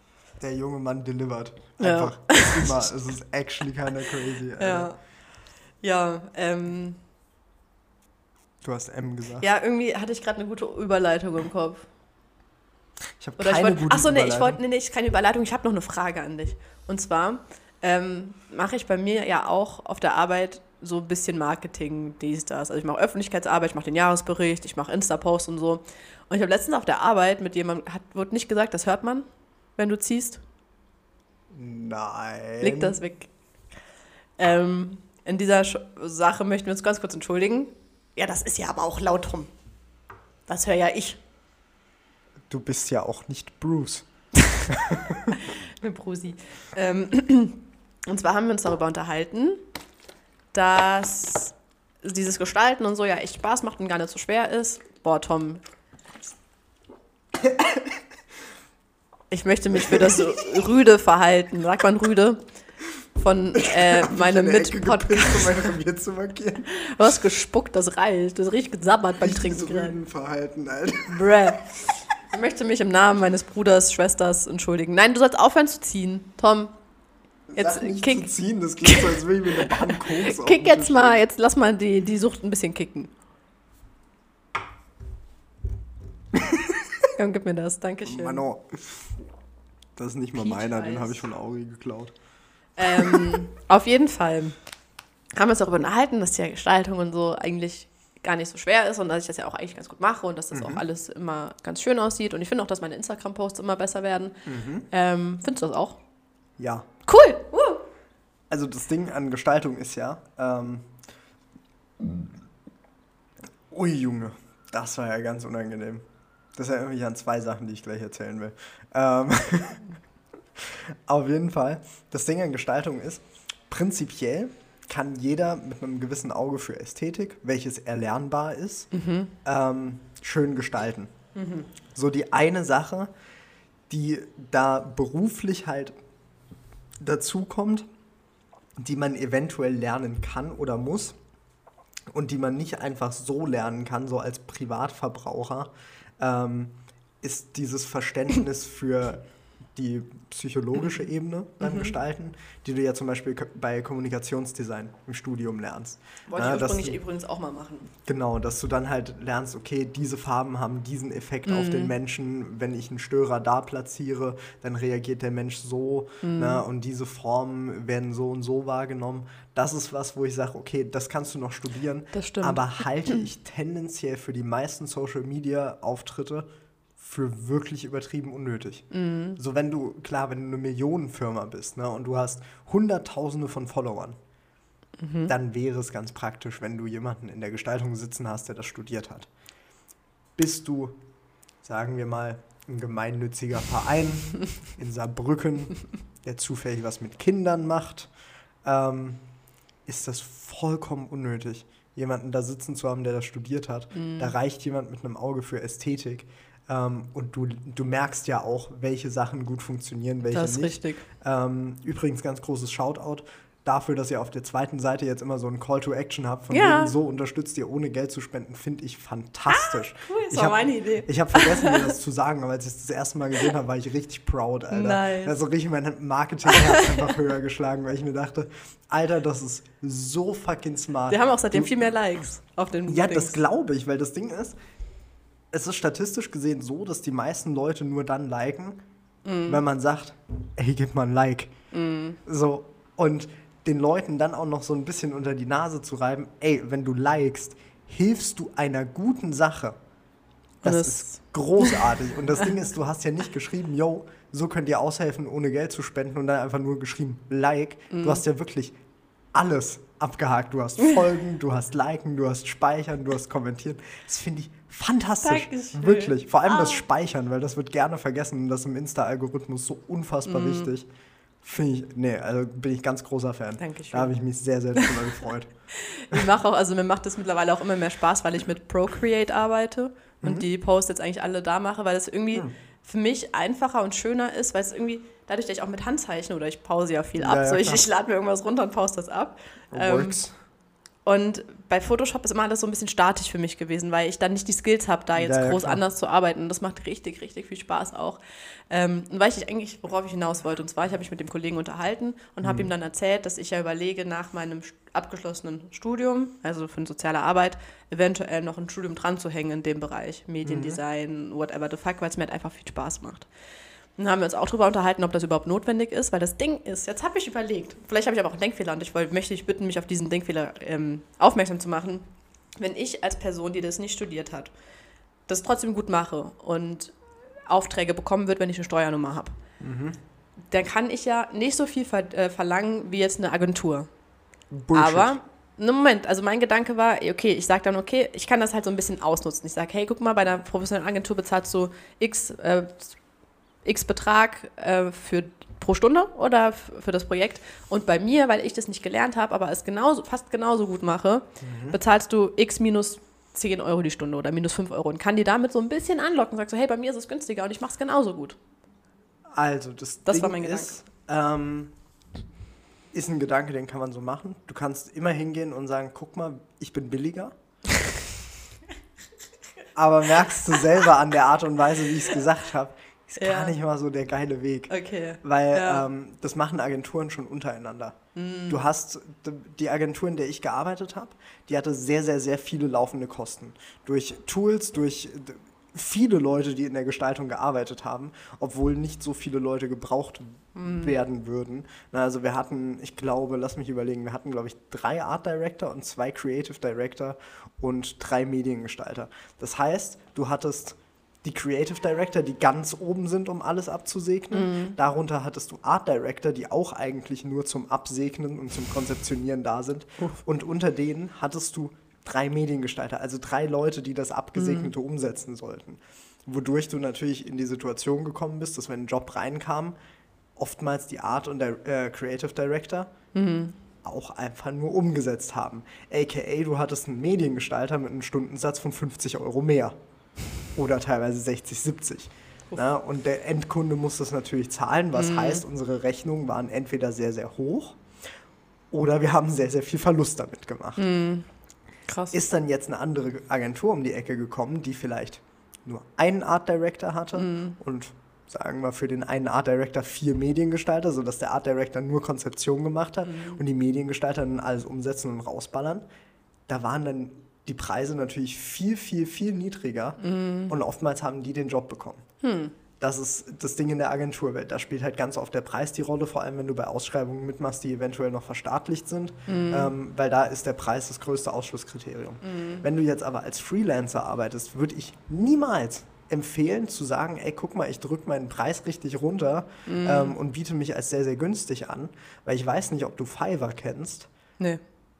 Der junge Mann delivered. Ja. Einfach. Es, immer, es ist actually kinda crazy. Alter. Ja. Ja, ähm. Du hast M gesagt. Ja, irgendwie hatte ich gerade eine gute Überleitung im Kopf. Ich habe Oder keine ich wollt, gute Achso, nee, ich Überleitung. wollte, nee, nee, keine Überleitung, ich habe noch eine Frage an dich. Und zwar ähm, mache ich bei mir ja auch auf der Arbeit so ein bisschen Marketing, dies, das. Also ich mache Öffentlichkeitsarbeit, ich mache den Jahresbericht, ich mache Insta-Posts und so. Und ich habe letztens auf der Arbeit mit jemandem, hat, wurde nicht gesagt, das hört man, wenn du ziehst. Nein. Leg das weg. Ähm, in dieser Sch- Sache möchten wir uns ganz kurz entschuldigen. Ja, das ist ja aber auch laut rum. Das höre ja ich. Du bist ja auch nicht Bruce. Mit Brusi. Ähm, und zwar haben wir uns darüber unterhalten, dass dieses Gestalten und so ja echt Spaß macht und gar nicht so schwer ist. Boah, Tom. Ich möchte mich für das rüde Verhalten, sagt man rüde, von äh, meinem Mitpodcast. Um mein Revier zu markieren. Du hast gespuckt, das reicht. Das riecht gesabbert beim Trinken gerade. Verhalten, Alter. Bruh. Ich möchte mich im Namen meines Bruders, Schwesters entschuldigen. Nein, du sollst aufhören zu ziehen. Tom, jetzt Sag nicht kick, zu ziehen, das klingt so, als würde ich mir eine Bahn Koks auf kick den jetzt Tisch mal, legen. jetzt lass mal die, die Sucht ein bisschen kicken. Komm, gib mir das, Dankeschön. Mano. Das ist nicht mal Peach meiner, den Eis. habe ich von Auri geklaut. Ähm, auf jeden Fall haben wir uns darüber unterhalten, dass die Gestaltung und so eigentlich gar nicht so schwer ist und dass ich das ja auch eigentlich ganz gut mache und dass das Mhm. auch alles immer ganz schön aussieht. Und ich finde auch, dass meine Instagram-Posts immer besser werden. Mhm. Ähm, findest du das auch? Ja. Cool! Uh. Also das Ding an Gestaltung ist ja, ähm, ui Junge, das war ja ganz unangenehm. Das erinnert mich an zwei Sachen, die ich gleich erzählen will. Ähm, auf jeden Fall, das Ding an Gestaltung ist, prinzipiell kann jeder mit einem gewissen Auge für Ästhetik, welches erlernbar ist, Mhm. ähm, schön gestalten. Mhm. So die eine Sache, die da beruflich halt dazukommt, die man eventuell lernen kann oder muss und die man nicht einfach so lernen kann, so als Privatverbraucher, ähm, ist dieses Verständnis für die psychologische Ebene beim Mhm. Gestalten, die du ja zum Beispiel ko- bei Kommunikationsdesign im Studium lernst. Wollte Ja, ich dass ursprünglich du- übrigens auch mal machen. Genau, dass du dann halt lernst, okay, diese Farben haben diesen Effekt auf den Menschen. Wenn ich einen Störer da platziere, dann reagiert der Mensch so. Ne, und diese Formen werden so und so wahrgenommen. Das ist was, wo ich sage, okay, das kannst du noch studieren. Das stimmt. Aber halte ich tendenziell für die meisten Social-Media-Auftritte für wirklich übertrieben unnötig. So wenn du, klar, wenn du eine Millionenfirma bist, ne, und du hast Hunderttausende von Followern, dann wäre es ganz praktisch, wenn du jemanden in der Gestaltung sitzen hast, der das studiert hat. Bist du, sagen wir mal, ein gemeinnütziger Verein in Saarbrücken, der zufällig was mit Kindern macht, ähm, ist das vollkommen unnötig, jemanden da sitzen zu haben, der das studiert hat. Da reicht jemand mit einem Auge für Ästhetik. Ähm, und du, du merkst ja auch, welche Sachen gut funktionieren, welche Das ist nicht. richtig. Ähm, übrigens ganz großes Shoutout dafür, dass ihr auf der zweiten Seite jetzt immer so einen Call to Action habt, von Ja. wegen so unterstützt ihr ohne Geld zu spenden, finde ich fantastisch. Cool, das ich war hab, meine Idee. Ich habe vergessen, mir das zu sagen, aber als ich es das erste Mal gesehen habe, war ich richtig proud, Alter. Nice. Da hat so richtig mein Marketing-Herz einfach höher geschlagen, weil ich mir dachte, Alter, das ist so fucking smart. Wir haben auch seitdem Du- viel mehr Likes auf den Ja, Dings. das glaube ich, weil das Ding ist, es ist statistisch gesehen so, dass die meisten Leute nur dann liken, wenn man sagt, ey, gib mal ein Like. So, und den Leuten dann auch noch so ein bisschen unter die Nase zu reiben, ey, wenn du likest, hilfst du einer guten Sache. Das, Und das- ist großartig. Und das Ding ist, du hast ja nicht geschrieben, yo, so könnt ihr aushelfen, ohne Geld zu spenden und dann einfach nur geschrieben, like. Du hast ja wirklich alles abgehakt. Du hast Folgen, du hast Liken, du hast Speichern, du hast Kommentieren. Das finde ich fantastisch. Dankeschön. Wirklich. Vor allem das Ah. Speichern, weil das wird gerne vergessen und das ist im Insta-Algorithmus so unfassbar wichtig. Finde ich, nee, also bin ich ganz großer Fan. Dankeschön. Da habe ich mich sehr, sehr drüber gefreut. Ich mache auch, also mir macht das mittlerweile auch immer mehr Spaß, weil ich mit Procreate arbeite und die Posts jetzt eigentlich alle da mache, weil es irgendwie für mich einfacher und schöner ist, weil es irgendwie, dadurch, dass ich auch mit Hand zeichne oder ich pause ja viel ab, Ja, ja, so ich, klar. ich lade mir irgendwas runter und pause das ab. Ähm, Works. Und bei Photoshop ist immer alles so ein bisschen statisch für mich gewesen, weil ich dann nicht die Skills habe, da jetzt Ja, ja, groß klar. anders zu arbeiten. Und das macht richtig, richtig viel Spaß auch. Ähm, und weil ich eigentlich, worauf ich hinaus wollte, und zwar, ich habe mich mit dem Kollegen unterhalten und habe ihm dann erzählt, dass ich ja überlege, nach meinem st- abgeschlossenen Studium, also für eine soziale Arbeit, eventuell noch ein Studium dran zu hängen in dem Bereich, Mediendesign, whatever the fuck, weil es mir halt einfach viel Spaß macht. Dann haben wir uns auch darüber unterhalten, ob das überhaupt notwendig ist, weil das Ding ist, jetzt habe ich überlegt, vielleicht habe ich aber auch einen Denkfehler und ich wollte, möchte dich bitten, mich auf diesen Denkfehler ähm, aufmerksam zu machen. Wenn ich als Person, die das nicht studiert hat, das trotzdem gut mache und Aufträge bekommen wird, wenn ich eine Steuernummer habe, Mhm. dann kann ich ja nicht so viel ver äh, verlangen wie jetzt eine Agentur. Bullshit. Aber, ne Moment, also mein Gedanke war, okay, ich sage dann, okay, ich kann das halt so ein bisschen ausnutzen. Ich sage, hey, guck mal, bei einer professionellen Agentur bezahlst du x, äh, x Betrag äh, für, pro Stunde oder f- für das Projekt. Und bei mir, weil ich das nicht gelernt habe, aber es genauso, fast genauso gut mache, Mhm. bezahlst du x minus zehn Euro die Stunde oder minus fünf Euro und kann die damit so ein bisschen anlocken. Sagst so, hey, bei mir ist es günstiger und ich mache es genauso gut. Also, das, Das Ding war mein ist, ähm, ist ein Gedanke, den kann man so machen. Du kannst immer hingehen und sagen, guck mal, ich bin billiger. Aber merkst du selber an der Art und Weise, wie ich es gesagt habe, ist Ja. gar nicht mal so der geile Weg. Okay. Weil Ja. ähm, das machen Agenturen schon untereinander. Mm. Du hast d- die Agentur, in der ich gearbeitet habe, die hatte sehr, sehr, sehr viele laufende Kosten. Durch Tools, durch d- viele Leute, die in der Gestaltung gearbeitet haben, obwohl nicht so viele Leute gebraucht Mm. werden würden. Na, also wir hatten, ich glaube, lass mich überlegen, wir hatten, glaube ich, drei Art Director und zwei Creative Director und drei Mediengestalter. Das heißt, du hattest die Creative Director, die ganz oben sind, um alles abzusegnen. Darunter hattest du Art Director, die auch eigentlich nur zum Absegnen und zum Konzeptionieren da sind. Und unter denen hattest du drei Mediengestalter, also drei Leute, die das Abgesegnete umsetzen sollten. Wodurch du natürlich in die Situation gekommen bist, dass wenn ein Job reinkam, oftmals die Art und der äh, Creative Director auch einfach nur umgesetzt haben. A K A du hattest einen Mediengestalter mit einem Stundensatz von fünfzig Euro mehr. Oder teilweise sechzig, siebzig. Na, und der Endkunde muss das natürlich zahlen, was heißt, unsere Rechnungen waren entweder sehr, sehr hoch oder wir haben sehr, sehr viel Verlust damit gemacht. Krass. Ist dann jetzt eine andere Agentur um die Ecke gekommen, die vielleicht nur einen Art Director hatte und sagen wir für den einen Art Director vier Mediengestalter, sodass der Art Director nur Konzeption gemacht hat und die Mediengestalter dann alles umsetzen und rausballern. Da waren dann die Preise natürlich viel, viel, viel niedriger und oftmals haben die den Job bekommen. Das ist das Ding in der Agenturwelt. Da spielt halt ganz oft der Preis die Rolle, vor allem wenn du bei Ausschreibungen mitmachst, die eventuell noch verstaatlicht sind, ähm, weil da ist der Preis das größte Ausschlusskriterium. Wenn du jetzt aber als Freelancer arbeitest, würde ich niemals empfehlen zu sagen, ey, guck mal, ich drücke meinen Preis richtig runter ähm, und biete mich als sehr, sehr günstig an, weil ich weiß nicht, ob du Fiverr kennst. Nee.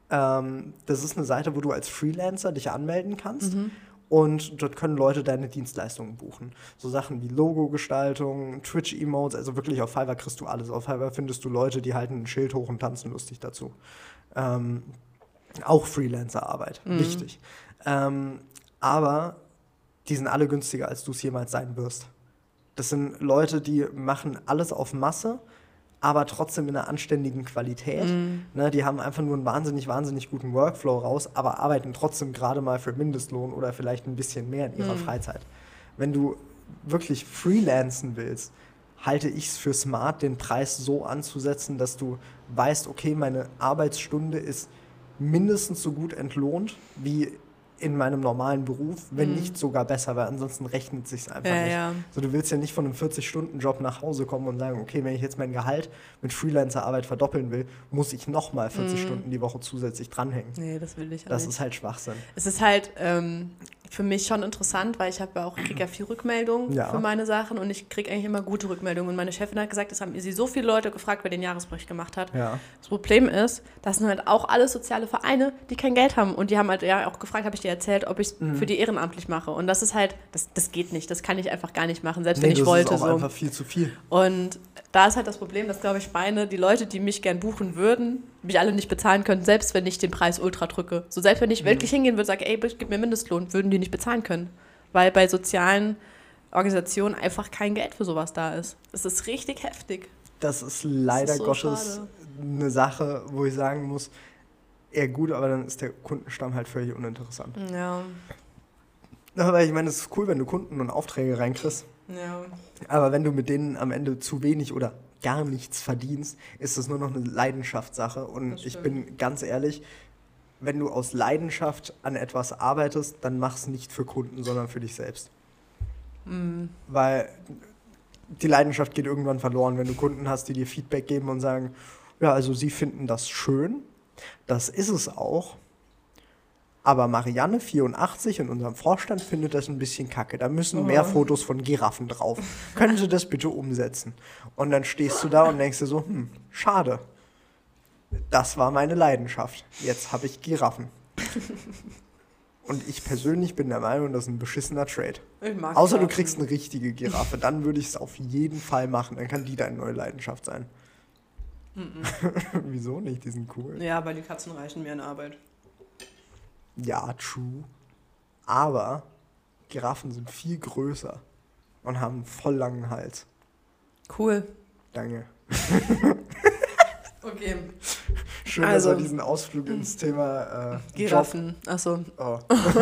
Ähm, das ist eine Seite, wo du als Freelancer dich anmelden kannst und dort können Leute deine Dienstleistungen buchen. So Sachen wie Logo-Gestaltung, Twitch-Emotes, also wirklich auf Fiverr kriegst du alles. Auf Fiverr findest du Leute, die halten ein Schild hoch und tanzen lustig dazu. Ähm, auch Freelancer-Arbeit, wichtig. Ähm, aber die sind alle günstiger, als du es jemals sein wirst. Das sind Leute, die machen alles auf Masse, aber trotzdem in einer anständigen Qualität. Ne, die haben einfach nur einen wahnsinnig, wahnsinnig guten Workflow raus, aber arbeiten trotzdem gerade mal für Mindestlohn oder vielleicht ein bisschen mehr in ihrer Freizeit. Wenn du wirklich freelancen willst, halte ich es für smart, den Preis so anzusetzen, dass du weißt, okay, meine Arbeitsstunde ist mindestens so gut entlohnt wie in meinem normalen Beruf, wenn nicht sogar besser, weil ansonsten rechnet es sich einfach Ja, nicht. ja. So, du willst ja nicht von einem vierzig-Stunden-Job nach Hause kommen und sagen, okay, wenn ich jetzt mein Gehalt mit Freelancer-Arbeit verdoppeln will, muss ich nochmal vierzig Stunden die Woche zusätzlich dranhängen. Nee, das will ich ja Das nicht. ist halt Schwachsinn. Es ist halt ähm, für mich schon interessant, weil ich habe ja auch, kriege ja viel Rückmeldungen Ja. für meine Sachen und ich kriege eigentlich immer gute Rückmeldungen. Und meine Chefin hat gesagt, es haben sie so viele Leute gefragt, wer den Jahresbericht gemacht hat. Ja. Das Problem ist, das sind halt auch alles soziale Vereine, die kein Geld haben. Und die haben halt ja auch gefragt, habe ich dir erzählt, ob ich es für die ehrenamtlich mache. Und das ist halt, das, das geht nicht. Das kann ich einfach gar nicht machen, selbst wenn ich das wollte. ist auch So. einfach viel zu viel. Und da ist halt das Problem, dass, glaube ich, meine, die Leute, die mich gern buchen würden, mich alle nicht bezahlen können, selbst wenn ich den Preis ultra drücke. So selbst wenn ich wirklich hingehen würde und sage, ey, gib mir Mindestlohn, würden die nicht bezahlen können. Weil bei sozialen Organisationen einfach kein Geld für sowas da ist. Das ist richtig heftig. Das ist leider Das ist so Gottes schade. eine Sache, wo ich sagen muss, eher gut, aber dann ist der Kundenstamm halt völlig uninteressant. Ja. Aber ich meine, es ist cool, wenn du Kunden und Aufträge reinkriegst. Ja. Aber wenn du mit denen am Ende zu wenig oder gar nichts verdienst, ist das nur noch eine Leidenschaftssache. Und ich bin ganz ehrlich, wenn du aus Leidenschaft an etwas arbeitest, dann mach es nicht für Kunden, sondern für dich selbst. Mhm. Weil die Leidenschaft geht irgendwann verloren, wenn du Kunden hast, die dir Feedback geben und sagen, ja, also sie finden das schön, das ist es auch, aber Marianne, vierundachtzig, in unserem Vorstand findet das ein bisschen kacke, da müssen Oh. mehr Fotos von Giraffen drauf. Können Sie das bitte umsetzen? Und dann stehst du da und denkst dir so, hm, schade, das war meine Leidenschaft, jetzt habe ich Giraffen. Und ich persönlich bin der Meinung, das ist ein beschissener Trade. Ich mag Außer du Giraffen. kriegst eine richtige Giraffe, dann würde ich es auf jeden Fall machen. Dann kann die deine neue Leidenschaft sein. Wieso nicht? Die sind cool. Ja, weil die Katzen reichen mir in Arbeit. Ja, true. Aber Giraffen sind viel größer und haben einen voll langen Hals. Cool. Danke. Okay. Schön, Also- dass wir diesen Ausflug ins Thema äh, Giraffen. Achso. Job oh,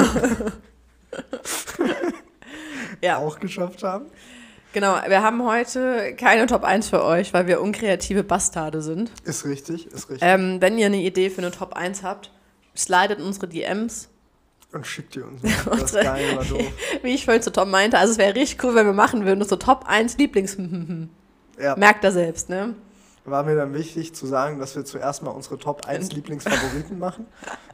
Ja. auch geschafft haben. Genau, wir haben heute keine Top eins für euch, weil wir unkreative Bastarde sind. Ist richtig, ist richtig. Ähm, wenn ihr eine Idee für eine Top eins habt, slidet unsere D Ms. Und schickt ihr uns mal. Das ist Unsere- geil, war doof. Wie ich vorhin zu Tom meinte, also es wäre richtig cool, wenn wir machen würden, so Top eins Lieblings... Ja. Merkt er selbst, ne? War mir dann wichtig zu sagen, dass wir zuerst mal unsere Top eins Lieblingsfavoriten machen.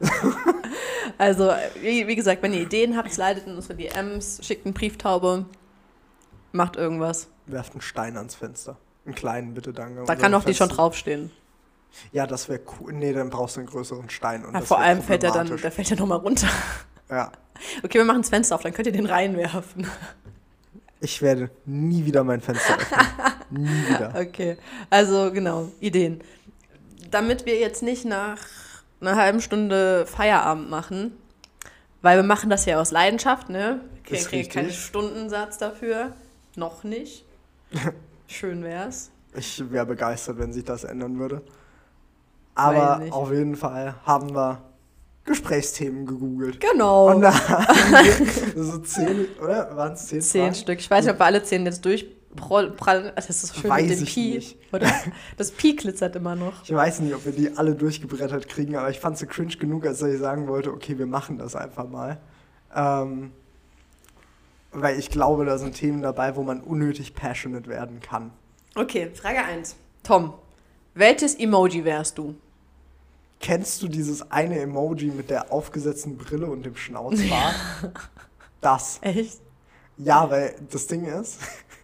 Also, wie, wie gesagt, wenn ihr Ideen habt, slidet in unsere D Ms, schickt eine Brieftaube, macht irgendwas. Werft einen Stein ans Fenster. Einen kleinen, bitte, danke. Da Unser kann doch die schon Fenster- draufstehen. Ja, das wäre cool. Nee, dann brauchst du einen größeren Stein. Und Ja, das vor wär allem fällt der dann, problematisch. der fällt ja nochmal runter. Ja. Okay, wir machen das Fenster auf, dann könnt ihr den reinwerfen. Ich werde nie wieder mein Fenster öffnen. Nie wieder. Okay, also genau, Ideen. Damit wir jetzt nicht nach einer halben Stunde Feierabend machen, weil wir machen das ja aus Leidenschaft, ne? Wir Ist kriegen keinen richtig. Stundensatz dafür. Noch nicht. Schön wär's. Ich wäre begeistert, wenn sich das ändern würde. Aber Weiß nicht. auf jeden Fall haben wir Gesprächsthemen gegoogelt. Genau. Und da haben wir so zehn, oder? Waren es zehn? Zehn Fragen? Stück. Ich weiß nicht, ob wir alle zehn jetzt durchprallen. Das ist so schön Weiß mit dem ich Pi, nicht. oder? Das Pi glitzert immer noch. Ich weiß nicht, ob wir die alle durchgebrettert kriegen, aber ich fand es so cringe genug, als dass ich sagen wollte, okay, wir machen das einfach mal. Ähm, weil ich glaube, da sind Themen dabei, wo man unnötig passionate werden kann. Okay, Frage eins. Tom, welches Emoji wärst du? Kennst du dieses eine Emoji mit der aufgesetzten Brille und dem Schnauzbart? Das. Echt? Ja, weil das Ding ist,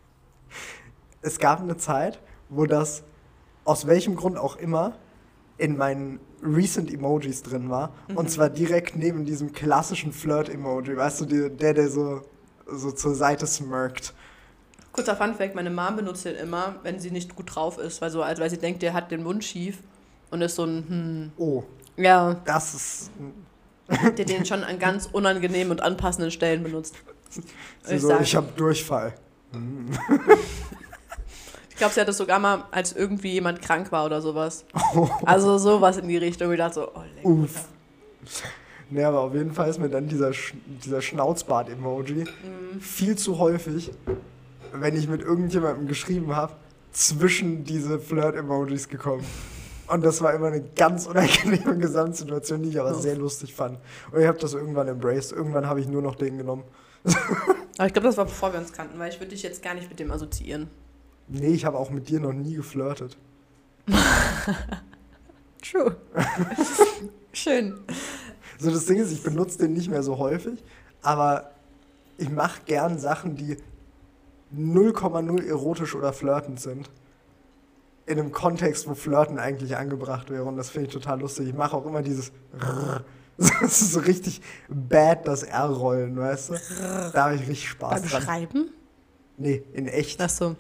es gab eine Zeit, wo das aus welchem Grund auch immer in meinen Recent Emojis drin war. Mhm. Und zwar direkt neben diesem klassischen Flirt-Emoji. Weißt du, die- der, der so, so zur Seite smirkt. Kurzer Funfact, meine Mom benutzt den immer, wenn sie nicht gut drauf ist, weil, so, also, weil sie denkt, der hat den Mund schief und ist so ein, Oh, hm, ja, das ist... der den schon an ganz unangenehmen und anpassenden Stellen benutzt. Sie Ich so, sag- ich habe Durchfall. Ich glaube, sie hat das sogar mal, als irgendwie jemand krank war oder sowas. Also sowas in die Richtung. Ich dachte so, oh, leck. Uff. Nee, aber auf jeden Fall ist mir dann dieser, Sch dieser Schnauzbart-Emoji Mhm. viel zu häufig, wenn ich mit irgendjemandem geschrieben habe, zwischen diese Flirt-Emojis gekommen. Und das war immer eine ganz unangenehme Gesamtsituation, die ich aber Oh. sehr lustig fand. Und ich habe das irgendwann embraced. Irgendwann habe ich nur noch den genommen. Aber ich glaube, das war bevor wir uns kannten, weil ich würde dich jetzt gar nicht mit dem assoziieren. Nee, ich habe auch mit dir noch nie geflirtet. True. Schön. So, das Ding ist, ich benutze den nicht mehr so häufig, aber ich mache gern Sachen, die null Komma null erotisch oder flirtend sind. In einem Kontext, wo Flirten eigentlich angebracht wäre. Und das finde ich total lustig. Ich mache auch immer dieses Rrrr. Das ist so richtig bad, das R-Rollen, weißt du? Da habe ich richtig Spaß Beim dran. Schreiben? Nee, in echt. Ach so.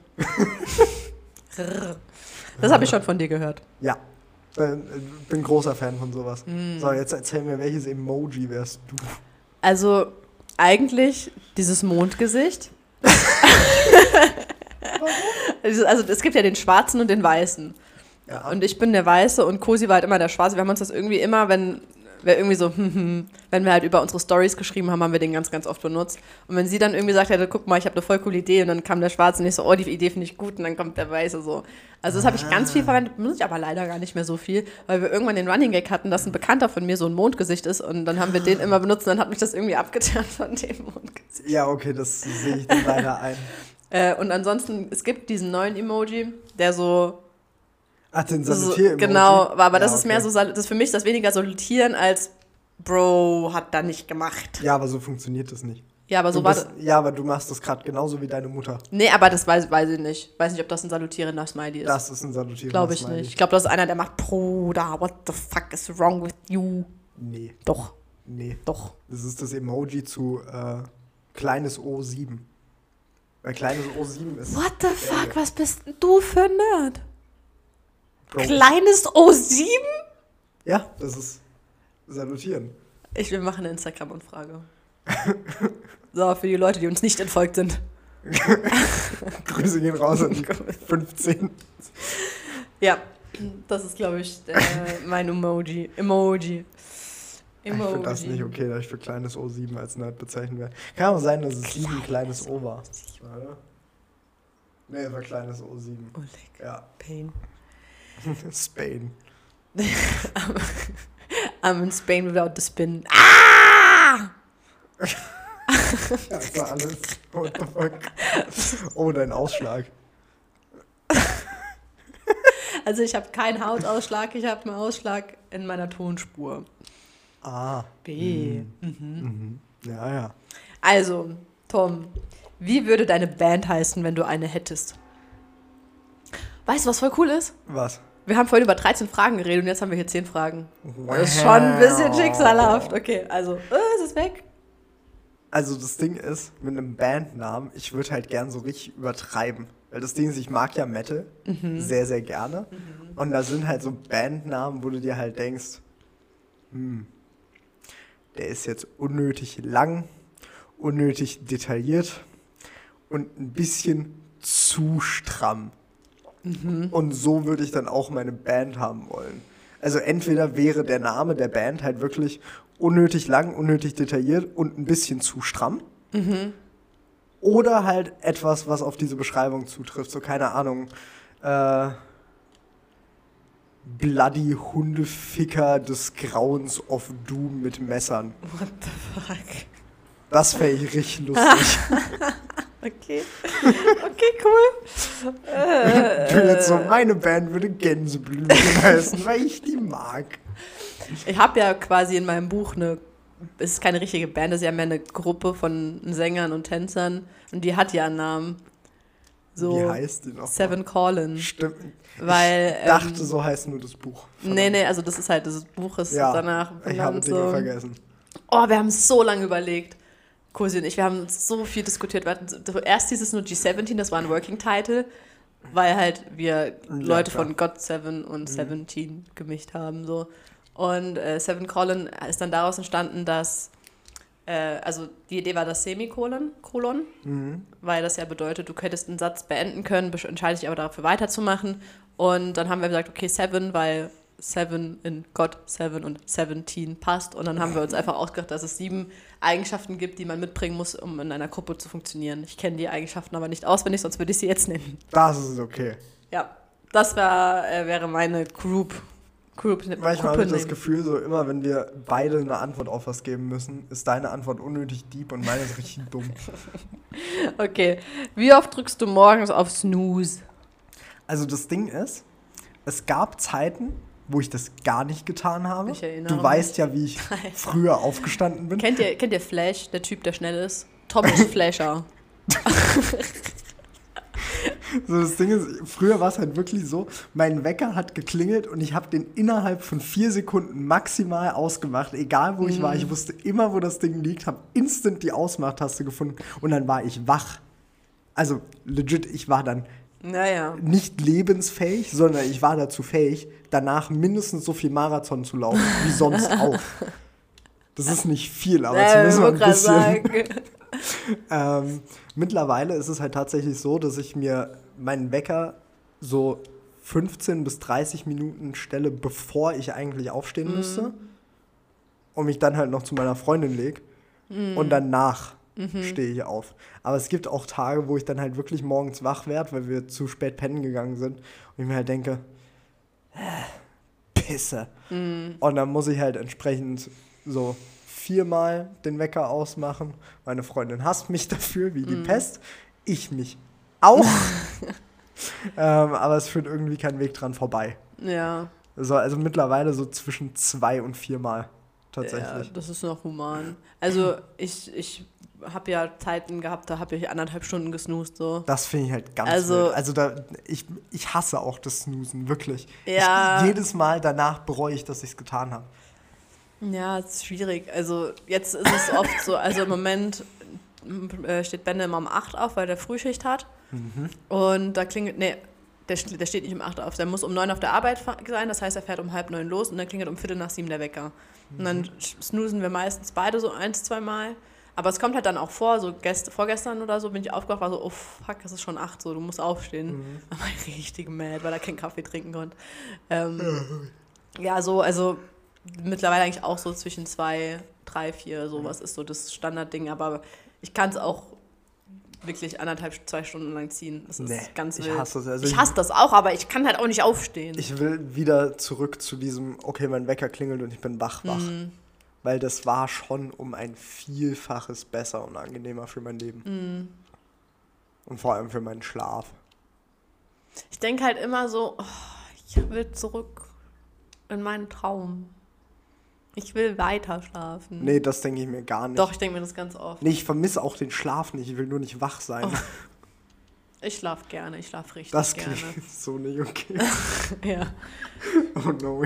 Das habe ich schon von dir gehört. Ja. Äh, Bin großer Fan von sowas. Mm. So, jetzt erzähl mir, welches Emoji wärst du? Also eigentlich dieses Mondgesicht. Also es gibt ja den schwarzen und den weißen. Ja. Und ich bin der Weiße und Cosi war halt immer der Schwarze. Wir haben uns das irgendwie immer, wenn wir irgendwie so, wenn wir halt über unsere Stories geschrieben haben, haben wir den ganz, ganz oft benutzt. Und wenn sie dann irgendwie gesagt hätte, guck mal, ich habe eine voll coole Idee und dann kam der Schwarze und ich so, oh, die Idee finde ich gut und dann kommt der Weiße so. Also das habe ich ganz viel verwendet, benutze ich aber leider gar nicht mehr so viel, weil wir irgendwann den Running Gag hatten, dass ein Bekannter von mir so ein Mondgesicht ist und dann haben wir den immer benutzt und dann hat mich das irgendwie abgetan von dem Mondgesicht. Ja, okay, das sehe ich dann leider ein. Äh, und ansonsten, es gibt diesen neuen Emoji, der so Ach, den so, Salutier-Emoji? genau, aber ja, das okay. ist mehr so, das ist für mich das weniger salutieren als Bro hat da nicht gemacht. Ja, aber so funktioniert das nicht. Ja, aber so Du war bist, ja, aber du machst das gerade genauso wie deine Mutter. Nee, aber das weiß, weiß ich nicht. Weiß nicht, ob das ein salutierender Smiley ist. Das ist ein salutierender Glaube ich Smiley. nicht. Ich glaube, das ist einer, der macht Bruder, what the fuck is wrong with you? Nee, Doch, nee. doch. Das ist das Emoji zu äh, kleines O sieben. Weil kleines O sieben ist... What the fuck, was bist denn du für ein Nerd? Bro. Kleines O sieben? Ja, das ist salutieren. Ich will machen eine Instagram-Umfrage. So, für die Leute, die uns nicht entfolgt sind. Grüße gehen raus an die fünfzehn. Ja, das ist, glaube ich, äh, mein Emoji. Emoji. Ich finde das nicht okay, dass ich für kleines O sieben als Nerd bezeichnen werde. Kann auch sein, dass es sieben kleines O war. Warte. Nee, es war kleines O sieben. Oh, leck. Ja. Pain. Spain. I'm in Spain without the spin. Ah! Das war alles. What the fuck? Oh, dein Ausschlag. Also ich habe keinen Hautausschlag, ich habe einen Ausschlag in meiner Tonspur. Ah. B. Mhm. Mhm. Ja, ja. Also, Tom, wie würde deine Band heißen, wenn du eine hättest? Weißt du, was voll cool ist? Was? Wir haben vorhin über dreizehn Fragen geredet und jetzt haben wir hier zehn Fragen. Das ist schon ein bisschen schicksalhaft. Okay, also, äh, ist es weg? Also das Ding ist, mit einem Bandnamen, ich würde halt gern so richtig übertreiben. Weil das Ding ist, ich mag ja Metal mhm. sehr, sehr gerne. Mhm. Und da sind halt so Bandnamen, wo du dir halt denkst, hm, der ist jetzt unnötig lang, unnötig detailliert und ein bisschen zu stramm. Mhm. Und so würde ich dann auch meine Band haben wollen. Also entweder wäre der Name der Band halt wirklich unnötig lang, unnötig detailliert und ein bisschen zu stramm. Mhm. Oder halt etwas, was auf diese Beschreibung zutrifft. So, keine Ahnung, äh, Bloody Hundeficker des Grauens of Doom mit Messern. What the fuck? Das wäre ich richtig lustig. Okay. Okay, cool. äh, du jetzt so, meine Band würde Gänseblümchen heißen, weil ich die mag. Ich habe ja quasi in meinem Buch eine, es ist keine richtige Band, es ist ja mehr eine Gruppe von Sängern und Tänzern und die hat ja einen Namen. So, wie heißt die noch? Seven Colin. Stimmt. Weil, ich dachte, ähm, so heißt nur das Buch. Verdammt. Nee, nee, also das ist halt, das Buch ist ja, danach. Ich habe Dinge so vergessen. Oh, wir haben so lange überlegt. Cosi und ich, wir haben uns so viel diskutiert. Wir hatten erst dieses nur G siebzehn, das war ein Working Title, weil halt wir ja, Leute klar. von God Seven und mhm. Seventeen gemischt haben. So. Und äh, Seven Colon ist dann daraus entstanden, dass, äh, also die Idee war das Semikolon, Kolon, mhm. weil das ja bedeutet, du könntest einen Satz beenden können, entscheidest dich aber dafür weiterzumachen. Und dann haben wir gesagt, okay, Seven, weil Seven in God Seven und Seventeen passt. Und dann haben wir uns einfach ausgedacht, dass es sieben Eigenschaften gibt, die man mitbringen muss, um in einer Gruppe zu funktionieren. Ich kenne die Eigenschaften aber nicht auswendig, sonst würde ich sie jetzt nennen. Das ist okay. Ja, das wär, äh, wäre meine Group. Group Manchmal habe ich das Gefühl, so immer, wenn wir beide eine Antwort auf was geben müssen, ist deine Antwort unnötig deep und meine ist richtig dumm. Okay, wie oft drückst du morgens auf Snooze? Also das Ding ist, es gab Zeiten, wo ich das gar nicht getan habe. Ich erinnere du mich. weißt ja, wie ich früher aufgestanden bin. Kennt ihr, kennt ihr Flash, der Typ, der schnell ist? Thomas Flasher. So, das Ding ist, früher war es halt wirklich so, mein Wecker hat geklingelt und ich habe den innerhalb von vier Sekunden maximal ausgemacht, egal wo mhm. ich war. Ich wusste immer, wo das Ding liegt, habe instant die Ausmachtaste gefunden und dann war ich wach. Also legit, ich war dann naja. nicht lebensfähig, sondern ich war dazu fähig, danach mindestens so viel Marathon zu laufen, wie sonst auch. Das ist nicht viel, aber naja, zumindest mal ein bisschen. Sagen. ähm, mittlerweile ist es halt tatsächlich so, dass ich mir meinen Wecker so fünfzehn bis dreißig Minuten stelle, bevor ich eigentlich aufstehen Mhm. müsste. Und mich dann halt noch zu meiner Freundin lege. Mhm. Und danach Mhm. stehe ich auf. Aber es gibt auch Tage, wo ich dann halt wirklich morgens wach werde, weil wir zu spät pennen gegangen sind. Und ich mir halt denke, äh, Pisse. Mhm. Und dann muss ich halt entsprechend so viermal den Wecker ausmachen. Meine Freundin hasst mich dafür, wie die Mhm. Pest. Ich mich auch. ähm, aber es führt irgendwie kein Weg dran vorbei. Ja. So, also mittlerweile so zwischen zwei und viermal tatsächlich. Ja, das ist noch human. Also ich, ich habe ja Zeiten gehabt, da habe ich anderthalb Stunden gesnoost. So. Das finde ich halt ganz Also- wild. Also da, ich, ich hasse auch das Snoosen, wirklich. Ja. Ich, jedes Mal danach bereue ich, dass ich es getan habe. Ja, es ist schwierig. Also jetzt ist es oft so, also im Moment äh, steht Benne immer um acht auf, weil der Frühschicht hat. Mhm. Und da klingelt, nee, der, sch- der steht nicht um acht auf. Der muss um neun auf der Arbeit fa- sein, das heißt, er fährt um halb neun los und dann klingelt um viertel nach sieben der Wecker. Und dann sch- snoosen wir meistens beide so eins, zwei Mal. Aber es kommt halt dann auch vor, so gest- vorgestern oder so bin ich aufgewacht, war so, oh fuck, es ist schon acht, so, du musst aufstehen. Mhm. Da war ich richtig mad, weil er keinen Kaffee trinken konnte. Ähm, ja, so, also mittlerweile eigentlich auch so zwischen zwei, drei, vier, sowas ist so das Standardding, aber ich kann es auch wirklich anderthalb, zwei Stunden lang ziehen. Das ist Nee, ganz ich wild. hasse das. Also ich ich- hasse das auch, aber ich kann halt auch nicht aufstehen. Ich will wieder zurück zu diesem, okay, mein Wecker klingelt und ich bin wach, wach. Mhm. Weil das war schon um ein Vielfaches besser und angenehmer für mein Leben. Mhm. Und vor allem für meinen Schlaf. Ich denke halt immer so, oh, ich will zurück in meinen Traum. Ich will weiter schlafen. Nee, das denke ich mir gar nicht. Doch, ich denke mir das ganz oft. Nee, ich vermisse auch den Schlaf nicht. Ich will nur nicht wach sein. Oh, Ich schlafe gerne, ich schlafe richtig das gerne. klingt so nicht okay. Ja. Oh no.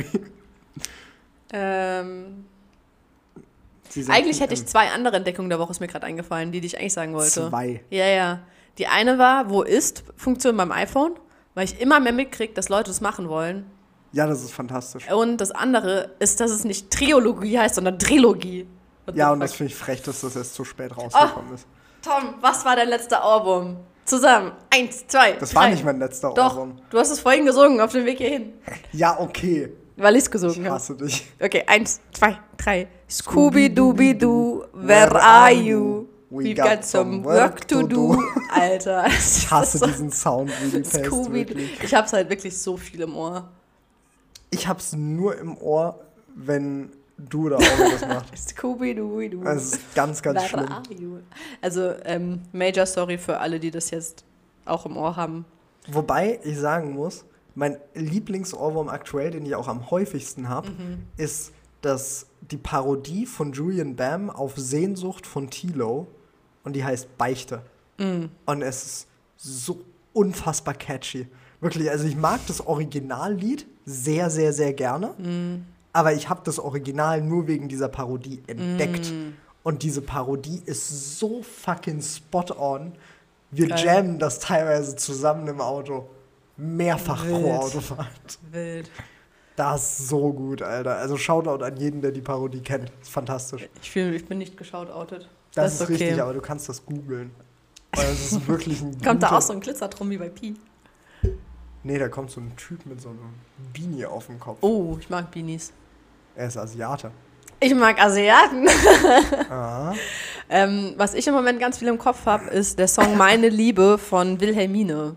Ähm, Sie sagten, eigentlich hätte ich ähm, zwei andere Entdeckungen der Woche, ist mir gerade eingefallen, die, die ich eigentlich sagen wollte. Zwei. Ja, ja. Die eine war, wo ist Funktion beim iPhone, weil ich immer mehr mitkriege, dass Leute das machen wollen. Ja, das ist fantastisch. Und das andere ist, dass es nicht Triologie heißt, sondern Trilogie. What Ja, the und das fuck? finde ich frech, dass das erst so spät rausgekommen ist. Tom, was war dein letzter Ohrwurm? Zusammen. Eins, zwei, Das drei. war nicht mein letzter Doch, Ohrwurm. du hast es vorhin gesungen auf dem Weg hierhin. Ja, okay. Weil ich es Ich gesungen habe. hasse dich. Okay, eins, zwei, drei. Scooby-Dooby-Doo, where are you? We've got some work to do. Alter, das Ich hasse ist so diesen Sound wie die Pest, Scooby. wirklich. Ich hab's halt wirklich so viel im Ohr. Ich hab's nur im Ohr, wenn du oder Auge das macht. Scooby-Dooby-Doo. Das ist ganz, ganz Where schlimm. are you? Also, ähm, Major Sorry für alle, die das jetzt auch im Ohr haben. Wobei ich sagen muss, mein Lieblingsohrwurm aktuell, den ich auch am häufigsten habe, Mhm. ist das, die Parodie von Julian Bam auf Sehnsucht von Tilo. Und die heißt Beichte. Mhm. Und es ist so unfassbar catchy. Wirklich, also ich mag das Originallied sehr, sehr, sehr gerne. Mhm. Aber ich habe das Original nur wegen dieser Parodie entdeckt. Mhm. Und diese Parodie ist so fucking spot on. Wir Geil. jammen das teilweise zusammen im Auto. Mehrfach pro Wild. Autofahrt. Wild. Das ist so gut, Alter. Also Shoutout an jeden, der die Parodie kennt. Ist fantastisch. Ich, fühl, ich bin nicht geshoutoutet. Das, ist richtig, aber du kannst das googeln. Weil das ist wirklich ein Kommt da guter- auch so ein Glitzer drum wie bei Pi? Nee, da kommt so ein Typ mit so einem Beanie auf dem Kopf. Oh, ich mag Beanies. Er ist Asiate. Ich mag Asiaten. Ah. ähm, was ich im Moment ganz viel im Kopf habe, ist der Song Meine Liebe von Wilhelmine.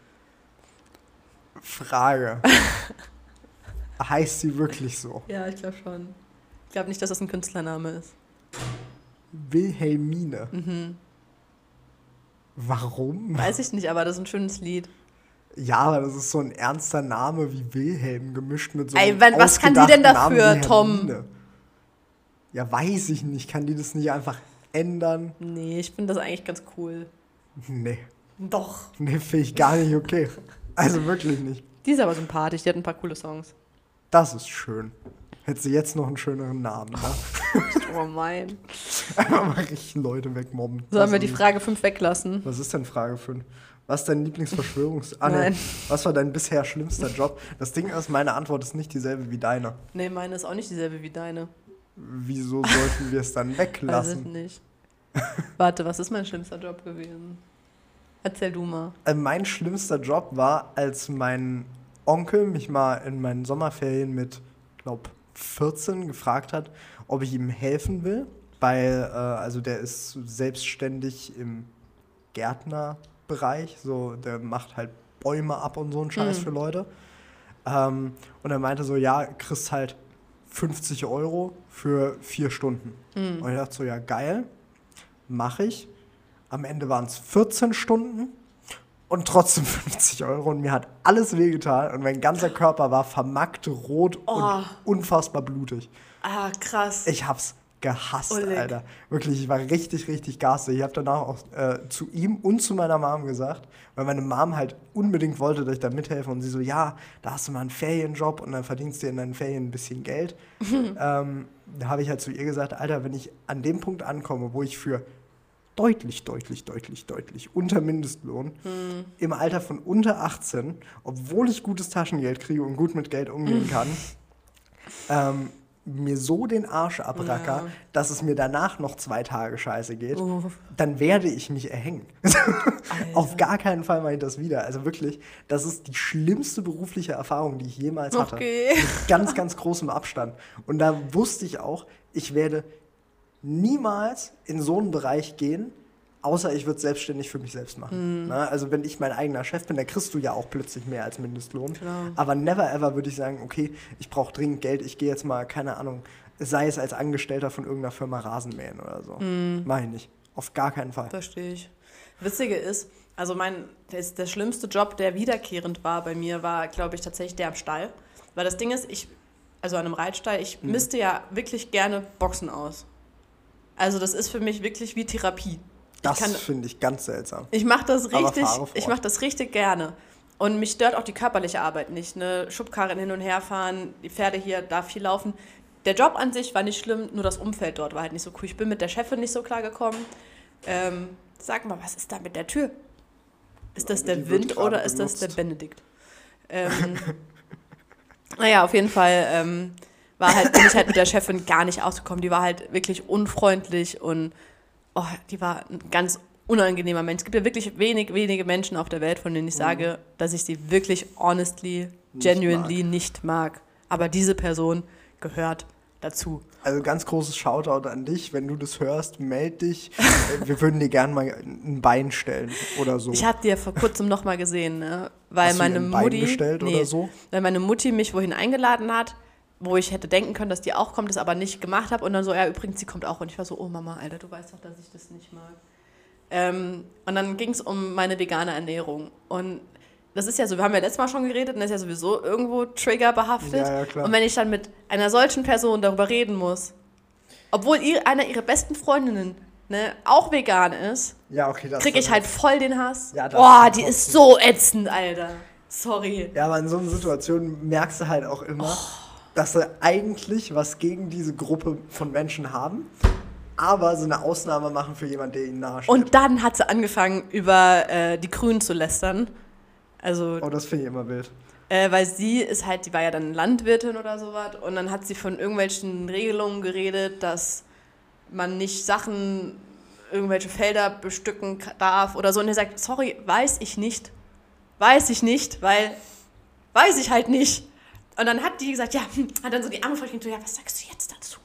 Frage. Heißt sie wirklich so? Ja, ich glaube schon. Ich glaube nicht, dass das ein Künstlername ist. Wilhelmine. Mhm. Warum? Weiß ich nicht, aber das ist ein schönes Lied. Ja, aber das ist so ein ernster Name wie Wilhelm gemischt mit so Ey, einem wenn- was kann die denn ausgedachten dafür, Namen Tom? Wilhelmine. Ja, weiß ich nicht. Kann die das nicht einfach ändern? Nee, ich finde das eigentlich ganz cool. Nee. Doch. Nee, finde ich gar nicht okay. Also wirklich nicht. Die ist aber sympathisch, die hat ein paar coole Songs. Das ist schön. Hätte sie jetzt noch einen schöneren Namen. Ne? Oh mein. Einfach mal richtig Leute wegmobben. Sollen Das wir die ist- Frage fünf weglassen? Was ist denn Frage fünf? Was ist dein Lieblingsverschwörungs... Ah, nee. Nein. Was war dein bisher schlimmster Job? Das Ding ist, meine Antwort ist nicht dieselbe wie deine. Nee, meine ist auch nicht dieselbe wie deine. Wieso sollten wir es dann Weiß ich weglassen? nicht. Warte, was ist mein schlimmster Job gewesen? Erzähl du mal. Also mein schlimmster Job war, als mein Onkel mich mal in meinen Sommerferien mit, glaube vierzehn gefragt hat, ob ich ihm helfen will, weil, äh, also der ist selbstständig im Gärtnerbereich, so, der macht halt Bäume ab und so einen Scheiß Mhm. für Leute. Ähm, und er meinte so, ja, kriegst halt fünfzig Euro für vier Stunden. Mhm. Und ich dachte so, ja, geil, mache ich. Am Ende waren es vierzehn Stunden und trotzdem fünfzig Euro und mir hat alles wehgetan und mein ganzer Körper war vermackt, rot Oh. und unfassbar blutig. Ah, krass. Ich hab's gehasst, Oleg. Alter. Wirklich, ich war richtig, richtig garstig. Ich habe danach auch äh, zu ihm und zu meiner Mom gesagt, weil meine Mom halt unbedingt wollte, dass ich da mithelfe und sie so, ja, da hast du mal einen Ferienjob und dann verdienst du in deinen Ferien ein bisschen Geld. ähm, da habe ich halt zu ihr gesagt, Alter, wenn ich an dem Punkt ankomme, wo ich für deutlich, deutlich, deutlich, deutlich unter Mindestlohn Hm. im Alter von unter achtzehn, obwohl ich gutes Taschengeld kriege und gut mit Geld umgehen kann, ähm, mir so den Arsch abracker, Ja. dass es mir danach noch zwei Tage scheiße geht, Uff. dann werde ich mich erhängen. Auf gar keinen Fall mache ich das wieder. Also wirklich, das ist die schlimmste berufliche Erfahrung, die ich jemals hatte. Okay. Mit ganz, ganz großem Abstand. Und da wusste ich auch, ich werde niemals in so einen Bereich gehen, außer ich würde es selbstständig für mich selbst machen. Na, also wenn ich mein eigener Chef bin, dann kriegst du ja auch plötzlich mehr als Mindestlohn. Klar. Aber never ever würde ich sagen, okay, ich brauche dringend Geld, ich gehe jetzt mal, keine Ahnung, sei es als Angestellter von irgendeiner Firma Rasenmähen oder so. Mach ich nicht. Auf gar keinen Fall. Verstehe ich. Witzige ist, also mein, der, ist der schlimmste Job, der wiederkehrend war bei mir, war, glaube ich, tatsächlich der am Stall. Weil das Ding ist, ich, also an einem Reitstall, ich misste ja wirklich gerne Boxen aus. Also das ist für mich wirklich wie Therapie. Das Ich kann, finde ich ganz seltsam. ich mache das Aber richtig, fahre fort. ich mache das richtig gerne. Und mich stört auch die körperliche Arbeit nicht. Ne? Schubkarren hin und her fahren, die Pferde hier, da viel laufen. Der Job an sich war nicht schlimm, nur das Umfeld dort war halt nicht so cool. Ich bin mit der Chefin nicht so klar gekommen. Ähm, sag mal, was ist da mit der Tür? Ist das der Die wird Wind gerade oder ist das der benutzt. Benedikt? Ähm, naja, auf jeden Fall ähm, war halt, bin ich halt mit der Chefin gar nicht ausgekommen. Die war halt wirklich unfreundlich und oh, die war ein ganz unangenehmer Mensch. Es gibt ja wirklich wenig, wenige Menschen auf der Welt, von denen ich sage, dass ich sie wirklich honestly, Nicht genuinely nicht mag. Aber diese Person gehört dazu. Also ganz großes Shoutout an dich, wenn du das hörst, meld dich. Äh, Wir würden dir gerne mal ein Bein stellen oder so. Ich habe die ja vor kurzem noch mal gesehen, ne? Weil Hast du meine ihr ein Bein Mutti, bestellt oder so? weil meine Mutti mich wohin eingeladen hat, wo ich hätte denken können, dass die auch kommt, das aber nicht gemacht habe und dann so, ja übrigens, sie kommt auch und ich war so, oh Mama, Alter, du weißt doch, dass ich das nicht mag. Ähm, und dann ging es um meine vegane Ernährung und das ist ja so, wir haben ja letztes Mal schon geredet und das ist ja sowieso irgendwo triggerbehaftet. Ja, ja, klar. Und wenn ich dann mit einer solchen Person darüber reden muss, obwohl ihr, einer ihrer besten Freundinnen ne, auch vegan ist, Ja, okay, das kriege ich halt voll den Hass. Ja, das Boah, ist die trotzdem- ist so ätzend, Alter. Sorry. Ja, aber in so einer Situation merkst du halt auch immer, dass sie eigentlich was gegen diese Gruppe von Menschen haben, aber so eine Ausnahme machen für jemanden, der ihnen nahesteht. Und dann hat sie angefangen, über äh, die Grünen zu lästern. Also, Oh, das finde ich immer wild. äh, weil sie ist halt, die war ja dann Landwirtin oder sowas. Und dann hat sie von irgendwelchen Regelungen geredet, dass man nicht Sachen, irgendwelche Felder bestücken ka- darf oder so. Und er sagt, sorry, weiß ich nicht. Weiß ich nicht, weil weiß ich halt nicht. Und dann hat die gesagt, ja, hm, hat dann so die Arme voll so, ja, was sagst du jetzt dazu?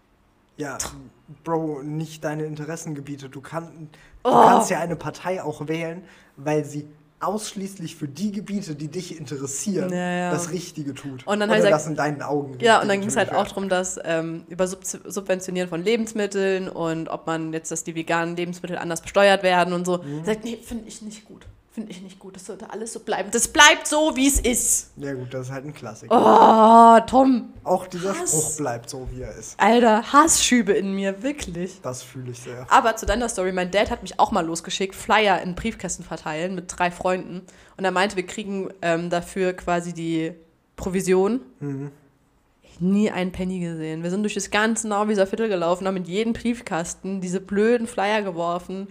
Ja, Bro, nicht deine Interessengebiete. Du, kann, du Oh. kannst ja eine Partei auch wählen, weil sie ausschließlich für die Gebiete, die dich interessieren, Ja, ja. das Richtige tut. Und dann Oder hat er das gesagt- in deinen Augen Ja, und Richtige dann ging es tut, halt ja. auch darum, dass ähm, über Sub Subventionieren von Lebensmitteln und ob man jetzt, dass die veganen Lebensmittel anders besteuert werden und so. Mhm. Er sagt, nee, finde ich nicht gut. Finde ich nicht gut. Das sollte alles so bleiben. Das bleibt so, wie es ist. Ja gut, das ist halt ein Klassiker. Oh, Tom. Auch dieser Hass. Spruch bleibt so, wie er ist. Alter, Hassschübe in mir, wirklich. Das fühle ich sehr. Aber zu deiner Story, mein Dad hat mich auch mal losgeschickt, Flyer in Briefkästen verteilen mit drei Freunden. Und er meinte, wir kriegen ähm, dafür quasi die Provision. Mhm. Nie einen Penny gesehen. Wir sind durch das ganze Nauwieser Viertel gelaufen, haben in jeden Briefkasten diese blöden Flyer geworfen.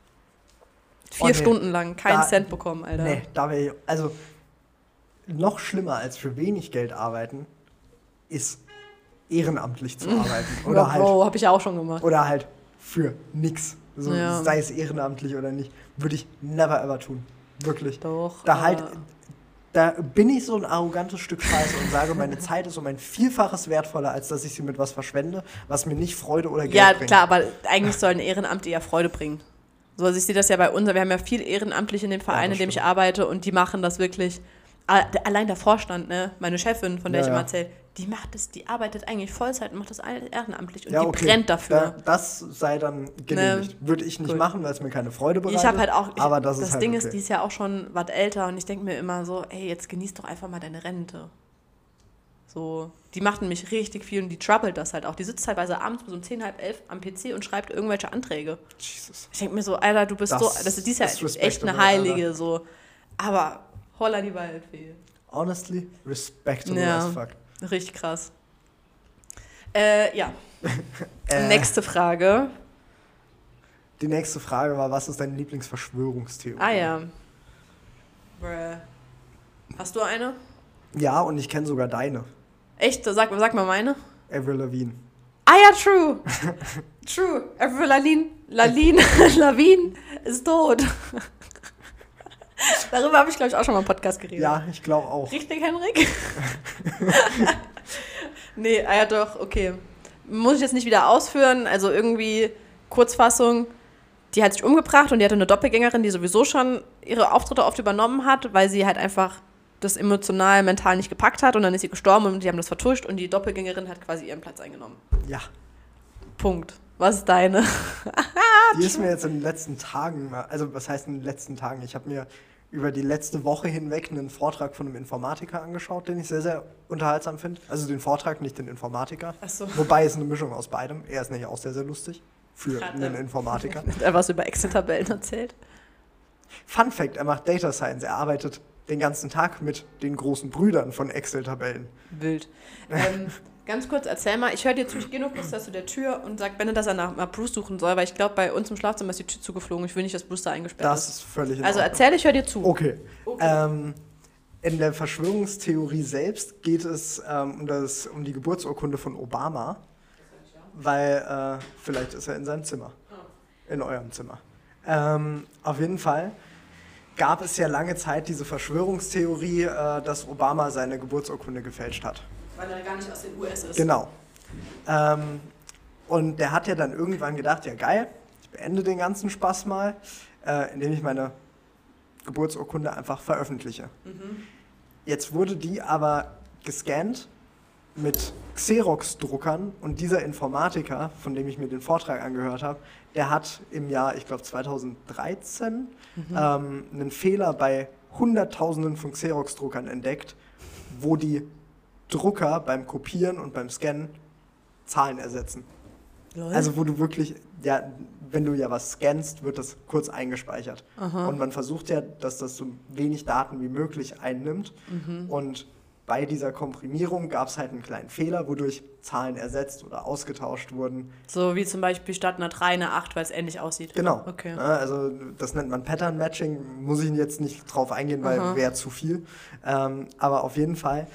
Vier Oh, nee. Stunden lang, keinen Da- Cent bekommen, Alter. Nee, da wäre ich, also noch schlimmer als für wenig Geld arbeiten, ist ehrenamtlich zu arbeiten. Oder Ja, halt, Bro, hab ich ja auch schon gemacht. oder halt für nix. So, Ja. sei es ehrenamtlich oder nicht, würde ich never ever tun. Wirklich. Doch. Da halt, aber- Da bin ich so ein arrogantes Stück Scheiße und sage, meine Zeit ist um ein Vielfaches wertvoller, als dass ich sie mit was verschwende, was mir nicht Freude oder Geld Ja, bringt. klar, aber eigentlich soll ein Ehrenamt ja Freude bringen. So, also ich sehe das ja bei uns, wir haben ja viel Ehrenamtliche in dem Verein, Ja, in dem ich stimmt. arbeite und die machen das wirklich, allein der Vorstand, ne, meine Chefin, von der Ja, ich immer ja. erzähle, die macht das, die arbeitet eigentlich Vollzeit und macht das alles ehrenamtlich und Ja, die okay. brennt dafür. Da, das sei dann genehmigt. Würde ich nicht Gut. machen, weil es mir keine Freude bereitet. Ich habe halt auch, ich, aber das, das ist halt Ding okay. ist, die ist ja auch schon was älter und ich denke mir immer so, ey, jetzt genieß doch einfach mal deine Rente. So, die macht nämlich richtig viel und die troubled das halt auch. Die sitzt teilweise abends bis um zehn, halb elf am P C und schreibt irgendwelche Anträge. Jesus. Ich denke mir so, Alter, du bist Das so, das, die ist ja ist echt respectable, eine Heilige, so. Aber holla die Waldfee. Honestly, respectable Ja. as fuck. Richtig krass. Äh, ja. Äh, Nächste Frage. Die nächste Frage war, was ist deine Lieblingsverschwörungstheorie? Ah ja. Bruh. Hast du eine? Ja, und ich kenne sogar deine. Echt? Sag, sag mal meine. Avril Lavigne. Ah ja, true. True. Avril Lavigne, Lavigne, Lavigne ist tot. Darüber habe ich, glaube ich, auch schon mal im Podcast geredet. Ja, ich glaube auch. Richtig, Henrik? Nee, ah ja doch, okay. Muss ich jetzt nicht wieder ausführen. Also irgendwie, Kurzfassung, die hat sich umgebracht und die hatte eine Doppelgängerin, die sowieso schon ihre Auftritte oft übernommen hat, weil sie halt einfach das emotional, mental nicht gepackt hat und dann ist sie gestorben und die haben das vertuscht und die Doppelgängerin hat quasi ihren Platz eingenommen. Ja. Punkt. Was ist deine? Die ist mir jetzt in den letzten Tagen, mal- also was heißt in den letzten Tagen? Ich habe mir über die letzte Woche hinweg einen Vortrag von einem Informatiker angeschaut, den ich sehr, sehr unterhaltsam finde. Also den Vortrag, nicht den Informatiker. Ach so. Wobei es eine Mischung aus beidem. Er ist nämlich auch sehr, sehr lustig für Hat einen er. Informatiker. Hat er was über Excel-Tabellen erzählt? Fun Fact, er macht Data Science. Er arbeitet den ganzen Tag mit den großen Brüdern von Excel-Tabellen. Wild. Ähm, ganz kurz, erzähl mal, ich höre dir zu, ich gehe nur kurz da zu der Tür und sag Benne, dass er nach, nach Bruce suchen soll, weil ich glaube, bei uns im Schlafzimmer ist die Tür zugeflogen. Ich will nicht, dass Bruce da eingesperrt Das ist. ist völlig in Also Ordnung. erzähl, ich höre dir zu. Okay. Okay. Ähm, in der Verschwörungstheorie selbst geht es ähm, um, das, um die Geburtsurkunde von Obama, weil äh, vielleicht ist er in seinem Zimmer, in eurem Zimmer. Ähm, auf jeden Fall gab es ja lange Zeit diese Verschwörungstheorie, äh, dass Obama seine Geburtsurkunde gefälscht hat. Weil er gar nicht aus den U S ist. Genau. Ähm, und der hat ja dann irgendwann gedacht, ja geil, ich beende den ganzen Spaß mal, äh, indem ich meine Geburtsurkunde einfach veröffentliche. Mhm. Jetzt wurde die aber gescannt mit Xerox-Druckern und dieser Informatiker, von dem ich mir den Vortrag angehört habe, der hat im Jahr, ich glaube zweitausenddreizehn, Mhm. ähm, einen Fehler bei Hunderttausenden von Xerox-Druckern entdeckt, wo die Drucker beim Kopieren und beim Scannen Zahlen ersetzen. Lol. Also wo du wirklich, ja, wenn du ja was scannst, wird das kurz eingespeichert. Aha. Und man versucht ja, dass das so wenig Daten wie möglich einnimmt. Mhm. Und bei dieser Komprimierung gab es halt einen kleinen Fehler, wodurch Zahlen ersetzt oder ausgetauscht wurden. So wie zum Beispiel statt einer drei eine acht, weil es ähnlich aussieht. Genau. Okay. Ja, also das nennt man Pattern Matching, muss ich jetzt nicht drauf eingehen, weil Aha. wäre zu viel. Ähm, aber auf jeden Fall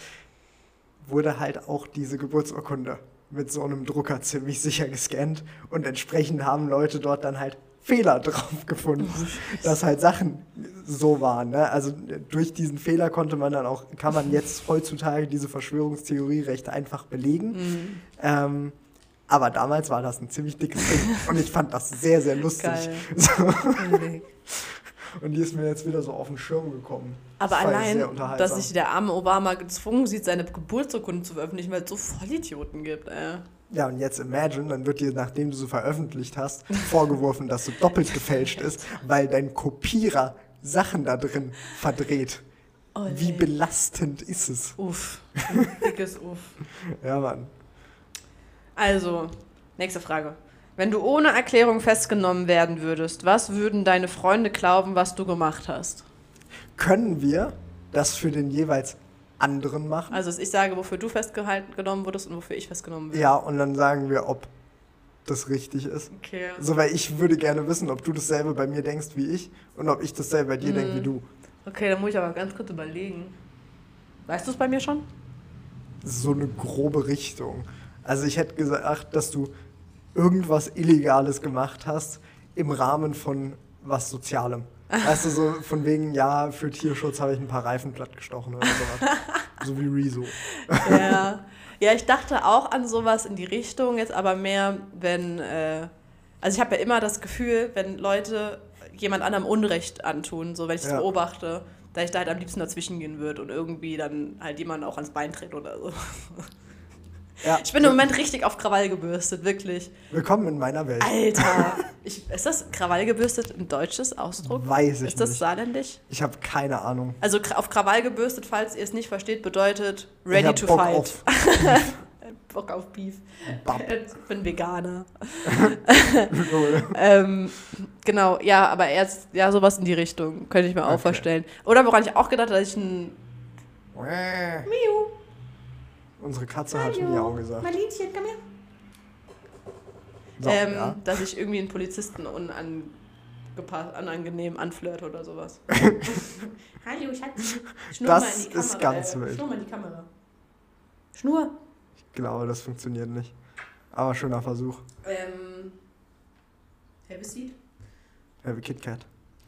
wurde halt auch diese Geburtsurkunde mit so einem Drucker ziemlich sicher gescannt und entsprechend haben Leute dort dann halt Fehler drauf gefunden, dass halt Sachen so waren. Ne? Also durch diesen Fehler konnte man dann auch, kann man jetzt heutzutage diese Verschwörungstheorie recht einfach belegen. Mhm. Ähm, aber damals war das ein ziemlich dickes Ding und ich fand das sehr, sehr lustig. Geil. So. Okay. Und die ist mir jetzt wieder so auf den Schirm gekommen. Aber Das war jetzt allein, sehr unterhaltsam. dass sich der arme Obama gezwungen sieht, seine Geburtsurkunde zu veröffentlichen, weil es so Vollidioten gibt, ey. Ja, und jetzt imagine, dann wird dir, nachdem du sie veröffentlicht hast, vorgeworfen, dass du doppelt gefälscht ist, weil dein Kopierer Sachen da drin verdreht. Oh, Wie nee. belastend ist es? Uff. Ein dickes Uff. Ja, Mann. Also, nächste Frage. Wenn du ohne Erklärung festgenommen werden würdest, was würden deine Freunde glauben, was du gemacht hast? Können wir das für den jeweils anderen machen? Also, dass ich sage, wofür du festgehalten genommen wurdest und wofür ich festgenommen werde. Ja, und dann sagen wir, ob das richtig ist. Okay. So, weil ich würde gerne wissen, ob du dasselbe bei mir denkst wie ich und ob ich dasselbe bei dir Mhm. denke wie du. Okay, dann muss ich aber ganz kurz überlegen. Weißt du es bei mir schon? So eine grobe Richtung. Also ich hätte gesagt, dass du irgendwas Illegales gemacht hast im Rahmen von was Sozialem. Weißt du, so von wegen, ja, für Tierschutz habe ich ein paar Reifen platt gestochen oder sowas. So wie Rezo. Ja. Ja, ich dachte auch an sowas in die Richtung, jetzt aber mehr, wenn, äh, also ich habe ja immer das Gefühl, wenn Leute jemand anderem Unrecht antun, so wenn ich das Ja. beobachte, dass ich da halt am liebsten dazwischen gehen würde und irgendwie dann halt jemanden auch ans Bein trete oder so. Ja. Ich bin im Moment richtig auf Krawall gebürstet, wirklich. Willkommen in meiner Welt. Alter! Ich, ist das Krawall gebürstet ein deutsches Ausdruck? Weiß ich Ist das nicht. saarländisch? Ich habe keine Ahnung. Also kra- auf Krawall gebürstet, falls ihr es nicht versteht, bedeutet Ich ready hab to Bock fight. auf Bock auf Beef. Bab. Ich bin Veganer. Lol. ähm, genau, ja, aber erst, ja, sowas in die Richtung, könnte ich mir auch Okay. vorstellen. Oder woran ich auch gedacht habe, dass ich ein Miu. Unsere Katze hat Miau gesagt. Marlinchen, komm her. So, ähm, ja. Dass ich irgendwie einen Polizisten unangepasst, unangenehm anflirte oder sowas. Hallo, Schatz. Schnur Das mal in die Kamera. ist ganz äh, wild. Schnur mal in die Kamera. Schnur. Ich glaube, das funktioniert nicht. Aber schöner Versuch. Ähm, Have a seat. Have a KitKat.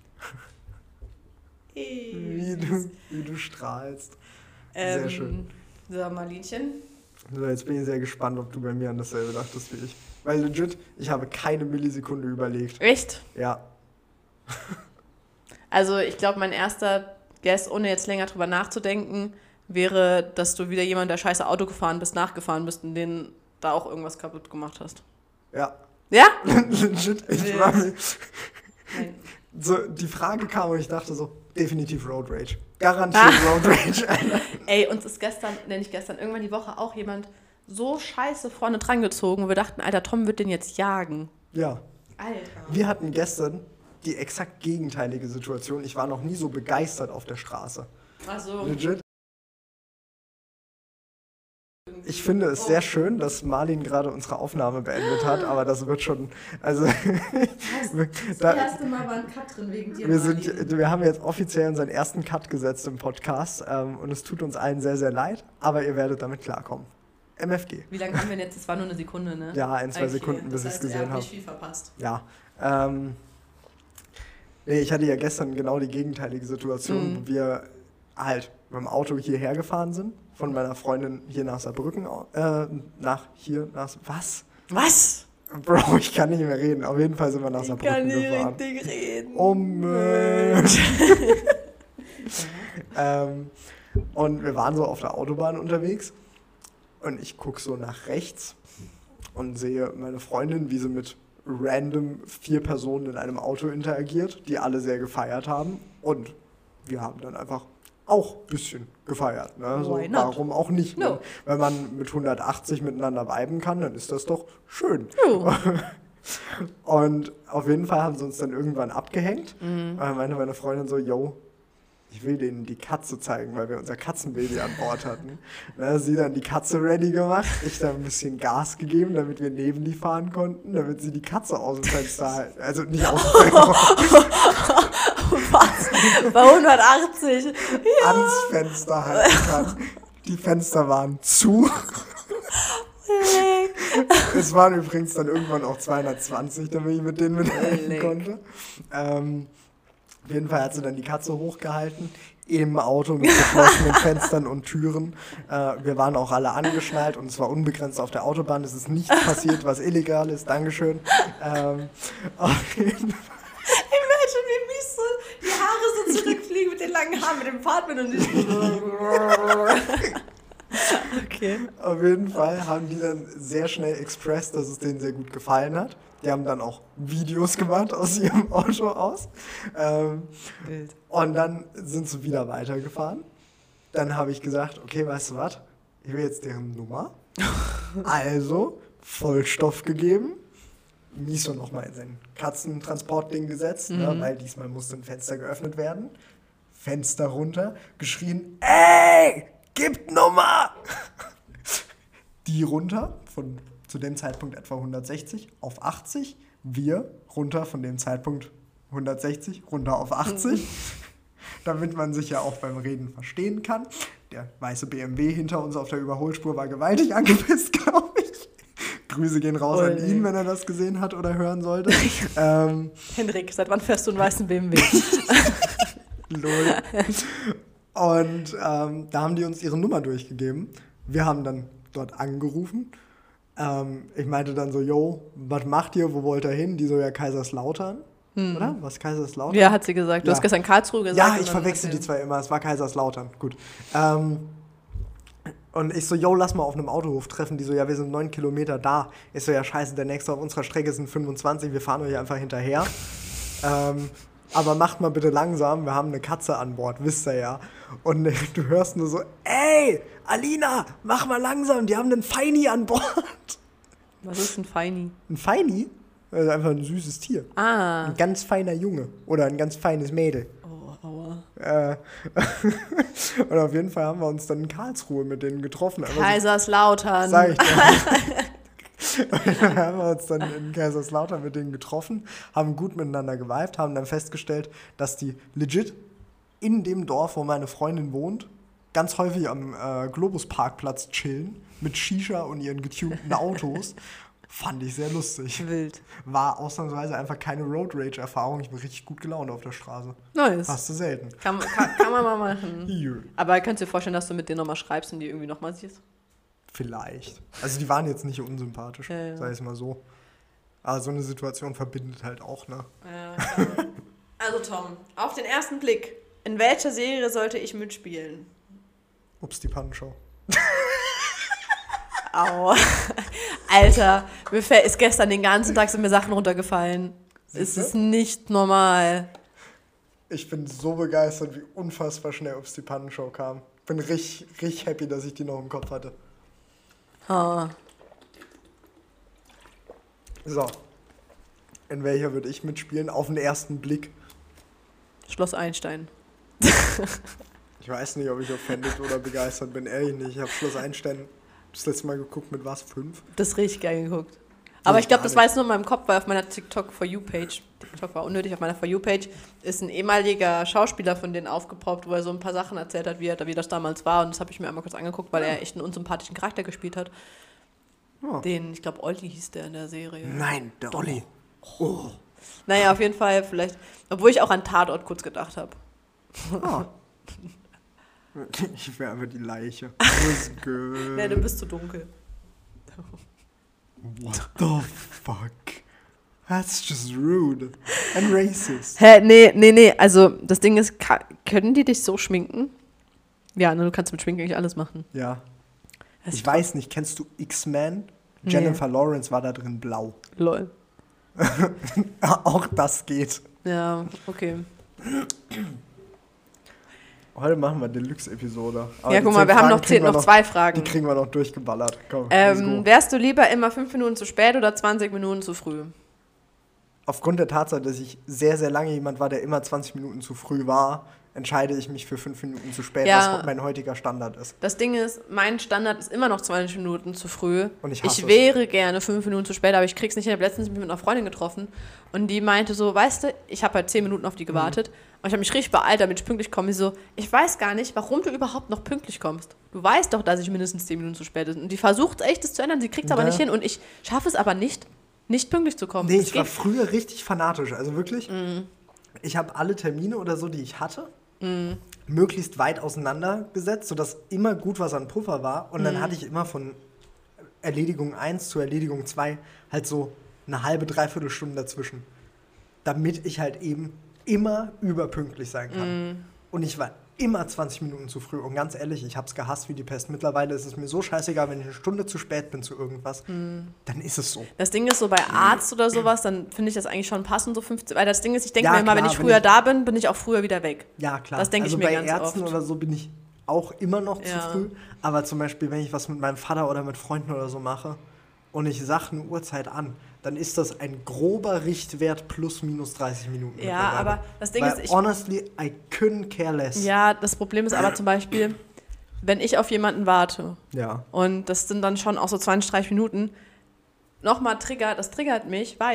Hey, Wie du, wie du strahlst. Sehr ähm, schön. So, Marlinchen. So, jetzt bin ich sehr gespannt, ob du bei mir an dasselbe dachtest wie ich. Weil legit, ich habe keine Millisekunde überlegt. Echt? Ja. Also ich glaube, mein erster Guess, ohne jetzt länger drüber nachzudenken, wäre, dass du wieder jemand, der scheiße Auto gefahren bist, nachgefahren bist und den da auch irgendwas kaputt gemacht hast. Ja. Ja? Legit, ich Wild. war mir, Nein. so, die Frage kam und ich dachte so, definitiv Road Rage. Garantiert Road Rage, Alter. Ey, uns ist gestern, nenne ich gestern, irgendwann die Woche auch jemand so scheiße vorne dran gezogen, wo wir dachten, Alter, Tom wird den jetzt jagen. Ja. Alter. Wir hatten gestern die exakt gegenteilige Situation. Ich war noch nie so begeistert auf der Straße. Also, Legit. Ich finde es sehr schön, dass Marlin gerade unsere Aufnahme beendet hat, aber das wird schon, also das da, erste Mal war ein Cut drin wegen dir, wir, Marlin. sind, wir haben jetzt offiziell unseren ersten Cut gesetzt im Podcast ähm, und es tut uns allen sehr, sehr leid, aber ihr werdet damit klarkommen. M F G. Wie lange haben wir denn jetzt? Das war nur eine Sekunde, ne? Ja, ein, zwei Okay, Sekunden, bis das ich es heißt, ihr gesehen habt habe. nicht viel verpasst. Ja. Ähm, nee, ich hatte ja gestern genau die gegenteilige Situation, Mhm. wo wir halt mit dem Auto hierher gefahren sind, von meiner Freundin hier nach Saarbrücken, äh, nach hier, nach, was? Was? Bro, ich kann nicht mehr reden. Auf jeden Fall sind wir nach Ich Saarbrücken kann nicht gefahren. richtig reden. Oh Mensch. ähm, und wir waren so auf der Autobahn unterwegs und ich gucke so nach rechts und sehe meine Freundin, wie sie mit random vier Personen in einem Auto interagiert, die alle sehr gefeiert haben und wir haben dann einfach auch ein bisschen gefeiert. Ne? So, Why not? warum auch nicht? No. Ne? Wenn man mit hundertachtzig miteinander viben kann, dann ist das doch schön. Jo. Und auf jeden Fall haben sie uns dann irgendwann abgehängt. Mhm. Und dann meinte meine Freundin so, yo, ich will denen die Katze zeigen, weil wir unser Katzenbaby an Bord hatten. Na, sie dann die Katze ready gemacht, ich dann ein bisschen Gas gegeben, damit wir neben die fahren konnten, damit sie die Katze aus dem Fenster halten. Also nicht aus dem Fenster, Was? Bei hundertachtzig? ans Fenster halten kann. Die Fenster waren zu. Es waren übrigens dann irgendwann auch zweihundertzwanzig, damit ich mit denen mithalten Leck. konnte. Ähm, auf jeden Fall hat sie dann die Katze hochgehalten, im Auto mit geschlossenen Fenstern und Türen. Äh, wir waren auch alle angeschnallt und es war unbegrenzt auf der Autobahn. Es ist nichts passiert, was illegal ist. Dankeschön. Ähm, auf jeden Fall. Imagine, wie mich so die Haare so zurückfliegen mit den langen Haaren, mit dem Fahrtwind und ich. Okay. Auf jeden Fall haben die dann sehr schnell expressed, dass es denen sehr gut gefallen hat. Die haben dann auch Videos gemacht aus ihrem Auto aus. Ähm, Bild. und dann sind sie wieder weitergefahren. Dann habe ich gesagt, okay, weißt du was? Ich will jetzt deren Nummer. Also Vollstoff gegeben. Miso nochmal in sein Katzentransportding gesetzt, Mhm. ne, weil diesmal musste ein Fenster geöffnet werden. Fenster runter, geschrien, ey, gib Nummer! Die runter, von zu dem Zeitpunkt etwa hundertsechzig auf achtzig. Wir runter von dem Zeitpunkt hundertsechzig runter auf achtzig. Damit man sich ja auch beim Reden verstehen kann. Der weiße B M W hinter uns auf der Überholspur war gewaltig angepisst, glaube ich. Grüße gehen raus Ui. an ihn, wenn er das gesehen hat oder hören sollte. ähm, Henrik, seit wann fährst du einen weißen B M W? Lol. Und ähm, da haben die uns ihre Nummer durchgegeben. Wir haben dann dort angerufen. Ähm, ich meinte dann so, yo, was macht ihr, wo wollt ihr hin? Die so, ja, Kaiserslautern. Hm. Oder? Was, Kaiserslautern? Ja, hat sie gesagt. Du Ja. hast gestern Karlsruhe gesagt. Ja, und ich dann verwechsel die erzählen. zwei immer. Es war Kaiserslautern. Gut. Ähm, und ich so, yo, lass mal auf einem Autohof treffen. Die so, ja, wir sind neun Kilometer da. Ich so, ja, scheiße, der nächste auf unserer Strecke sind fünfundzwanzig. Wir fahren euch einfach hinterher. ähm, aber macht mal bitte langsam. Wir haben eine Katze an Bord, wisst ihr ja. Und äh, du hörst nur so, ey, Alina, mach mal langsam. Die haben einen Feini an Bord. Was ist ein Feini? Ein Feini? Also einfach ein süßes Tier. Ah. Ein ganz feiner Junge. Oder ein ganz feines Mädel. Oh, aua. Äh, und auf jeden Fall haben wir uns dann in Karlsruhe mit denen getroffen. Aber Kaiserslautern. so, sag ich dir. Und dann haben wir uns dann in Kaiserslautern mit denen getroffen, haben gut miteinander geweibt, haben dann festgestellt, dass die legit in dem Dorf, wo meine Freundin wohnt, ganz häufig am äh, Globus-Parkplatz chillen, mit Shisha und ihren getunten Autos. Fand ich sehr lustig. Wild. War ausnahmsweise einfach keine Road-Rage-Erfahrung. Ich bin richtig gut gelaunt auf der Straße. Nice. Hast du selten. Kann, kann, kann man mal machen. Hier. Aber kannst du dir vorstellen, dass du mit denen nochmal schreibst und die irgendwie nochmal siehst? Vielleicht. Also die waren jetzt nicht unsympathisch, Ja, ja. sag ich mal so. Aber so eine Situation verbindet halt auch, ne? Ja, klar. Also Tom, auf den ersten Blick, in welcher Serie sollte ich mitspielen? Ups, die Pannenshow. Au. Alter, mir fällt, ist gestern den ganzen Tag sind mir Sachen runtergefallen. Es Siehste? ist nicht normal. Ich bin so begeistert, wie unfassbar schnell Ups, die Pannenshow kam. Bin richtig, richtig happy, dass ich die noch im Kopf hatte. Ha. So. In welcher würde ich mitspielen? Auf den ersten Blick. Schloss Einstein. Ich weiß nicht, ob ich offended oder begeistert bin. Ehrlich nicht. Ich habe Schloss Einstein das letzte Mal geguckt mit was? Fünf? Das ist richtig geil geguckt. Aber ich ich glaube, gar das nicht. war jetzt nur in meinem Kopf, weil auf meiner TikTok-For You-Page, TikTok war unnötig, auf meiner For You-Page ist ein ehemaliger Schauspieler von denen aufgepoppt, wo er so ein paar Sachen erzählt hat, wie, er, wie das damals war. Und das habe ich mir einmal kurz angeguckt, weil er echt einen unsympathischen Charakter gespielt hat. Oh. Den, ich glaube, Olli hieß der in der Serie. Nein, der Olli. Oh. Naja, auf jeden Fall vielleicht, obwohl ich auch an Tatort kurz gedacht habe. Ah. Ich wäre einfach die Leiche. Was good. Nee, du bist zu dunkel. What the fuck? That's just rude. And racist. Hä, nee, nee, nee, also das Ding ist, ka- können die dich so schminken? Ja, ne, du kannst mit Schminken eigentlich alles machen. Ja. Das Ich ist weiß nicht, kennst du X-Men? Nee. Jennifer Lawrence war da drin blau. Lol. Auch das geht. Ja, okay. Heute machen wir Deluxe-Episode. Aber Ja, die guck mal, zehn wir haben Fragen noch, zehn, kriegen wir noch zwei Fragen. Die kriegen wir noch durchgeballert. Komm, let's Ähm, go. wärst du lieber immer fünf Minuten zu spät oder zwanzig Minuten zu früh? Aufgrund der Tatsache, dass ich sehr, sehr lange jemand war, der immer zwanzig Minuten zu früh war, entscheide ich mich für fünf Minuten zu spät, Ja. was mein heutiger Standard ist. Das Ding ist, mein Standard ist immer noch zwanzig Minuten zu früh. Und ich hasse es. wäre gerne fünf Minuten zu spät, aber ich krieg's nicht hin. Ich habe letztens mich mit einer Freundin getroffen und die meinte so, weißt du, ich habe halt zehn Minuten auf die gewartet und ich habe mich richtig beeilt, damit ich pünktlich komme. Sie so, ich weiß gar nicht, warum du überhaupt noch pünktlich kommst. Du weißt doch, dass ich mindestens zehn Minuten zu spät bin. Und die versucht echt, das zu ändern, sie kriegt es aber Ja. nicht hin und ich schaffe es aber nicht, nicht pünktlich zu kommen. Nee, Das ich war geht. früher richtig fanatisch. Also wirklich, Mhm. ich habe alle Termine oder so, die ich hatte, möglichst weit auseinandergesetzt, sodass immer gut was an Puffer war. Und Mhm. dann hatte ich immer von Erledigung eins zu Erledigung zwei halt so eine halbe, dreiviertel Stunde dazwischen. Damit ich halt eben immer überpünktlich sein kann. Mhm. Und ich war immer zwanzig Minuten zu früh. Und ganz ehrlich, ich hab's gehasst wie die Pest. Mittlerweile ist es mir so scheißegal, wenn ich eine Stunde zu spät bin zu irgendwas, dann ist es so. Das Ding ist so, bei Arzt oder sowas, dann finde ich das eigentlich schon passend, so fünfzehn, weil das Ding ist, ich denke Ja, mir immer, wenn klar, ich wenn früher ich- da bin, bin ich auch früher wieder weg. Ja, klar. Das denke ich also mir bei ganz Ärzten oft. oder so bin ich auch immer noch zu Ja. früh. Aber zum Beispiel, wenn ich was mit meinem Vater oder mit Freunden oder so mache und ich sage eine Uhrzeit an, dann ist das ein grober Richtwert plus minus dreißig Minuten. Ja, mittlerweile. aber das Ding Weil ist, ich, honestly, I couldn't care less. ja, das Problem ist aber zum Beispiel, wenn ich auf jemanden warte Ja. und das sind dann schon auch so zwanzig, dreißig Minuten, nochmal Trigger, das triggert mich, weil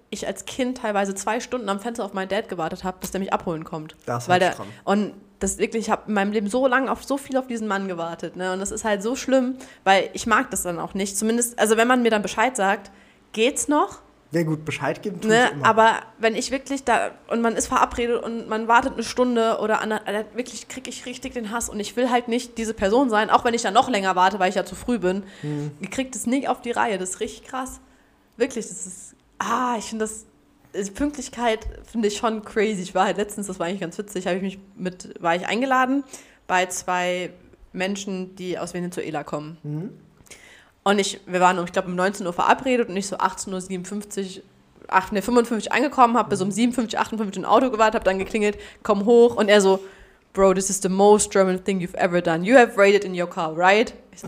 ich als Kind teilweise zwei Stunden am Fenster auf meinen Dad gewartet habe, bis der mich abholen kommt. Das ist Weil halt der, dran. Und das wirklich, ich habe in meinem Leben so lange auf so viel auf diesen Mann gewartet. Ne? Und das ist halt so schlimm, weil ich mag das dann auch nicht. Zumindest, also wenn man mir dann Bescheid sagt, geht's noch? Ja gut, Bescheid geben tue Ne? ich immer. Aber wenn ich wirklich da, und man ist verabredet und man wartet eine Stunde oder an, Alter, wirklich kriege ich richtig den Hass und ich will halt nicht diese Person sein, auch wenn ich dann noch länger warte, weil ich ja zu früh bin. Hm. Ihr kriegt es nicht auf die Reihe, das ist richtig krass. Wirklich, das ist, ah, ich finde das, die Pünktlichkeit finde ich schon crazy. Ich war halt letztens, das war eigentlich ganz witzig, habe ich mich mit, war ich eingeladen bei zwei Menschen, die aus Venezuela kommen. Mhm. Und ich, wir waren, ich glaube, um neunzehn Uhr verabredet und ich so achtzehn Uhr siebenundfünfzig, acht, ne, fünfundfünfzig angekommen, habe bis um siebenundfünfzig, achtundfünfzig im Auto gewartet, habe dann geklingelt, komm hoch und er so, Bro, this is the most German thing you've ever done. You have waited in your car, right? Ich so,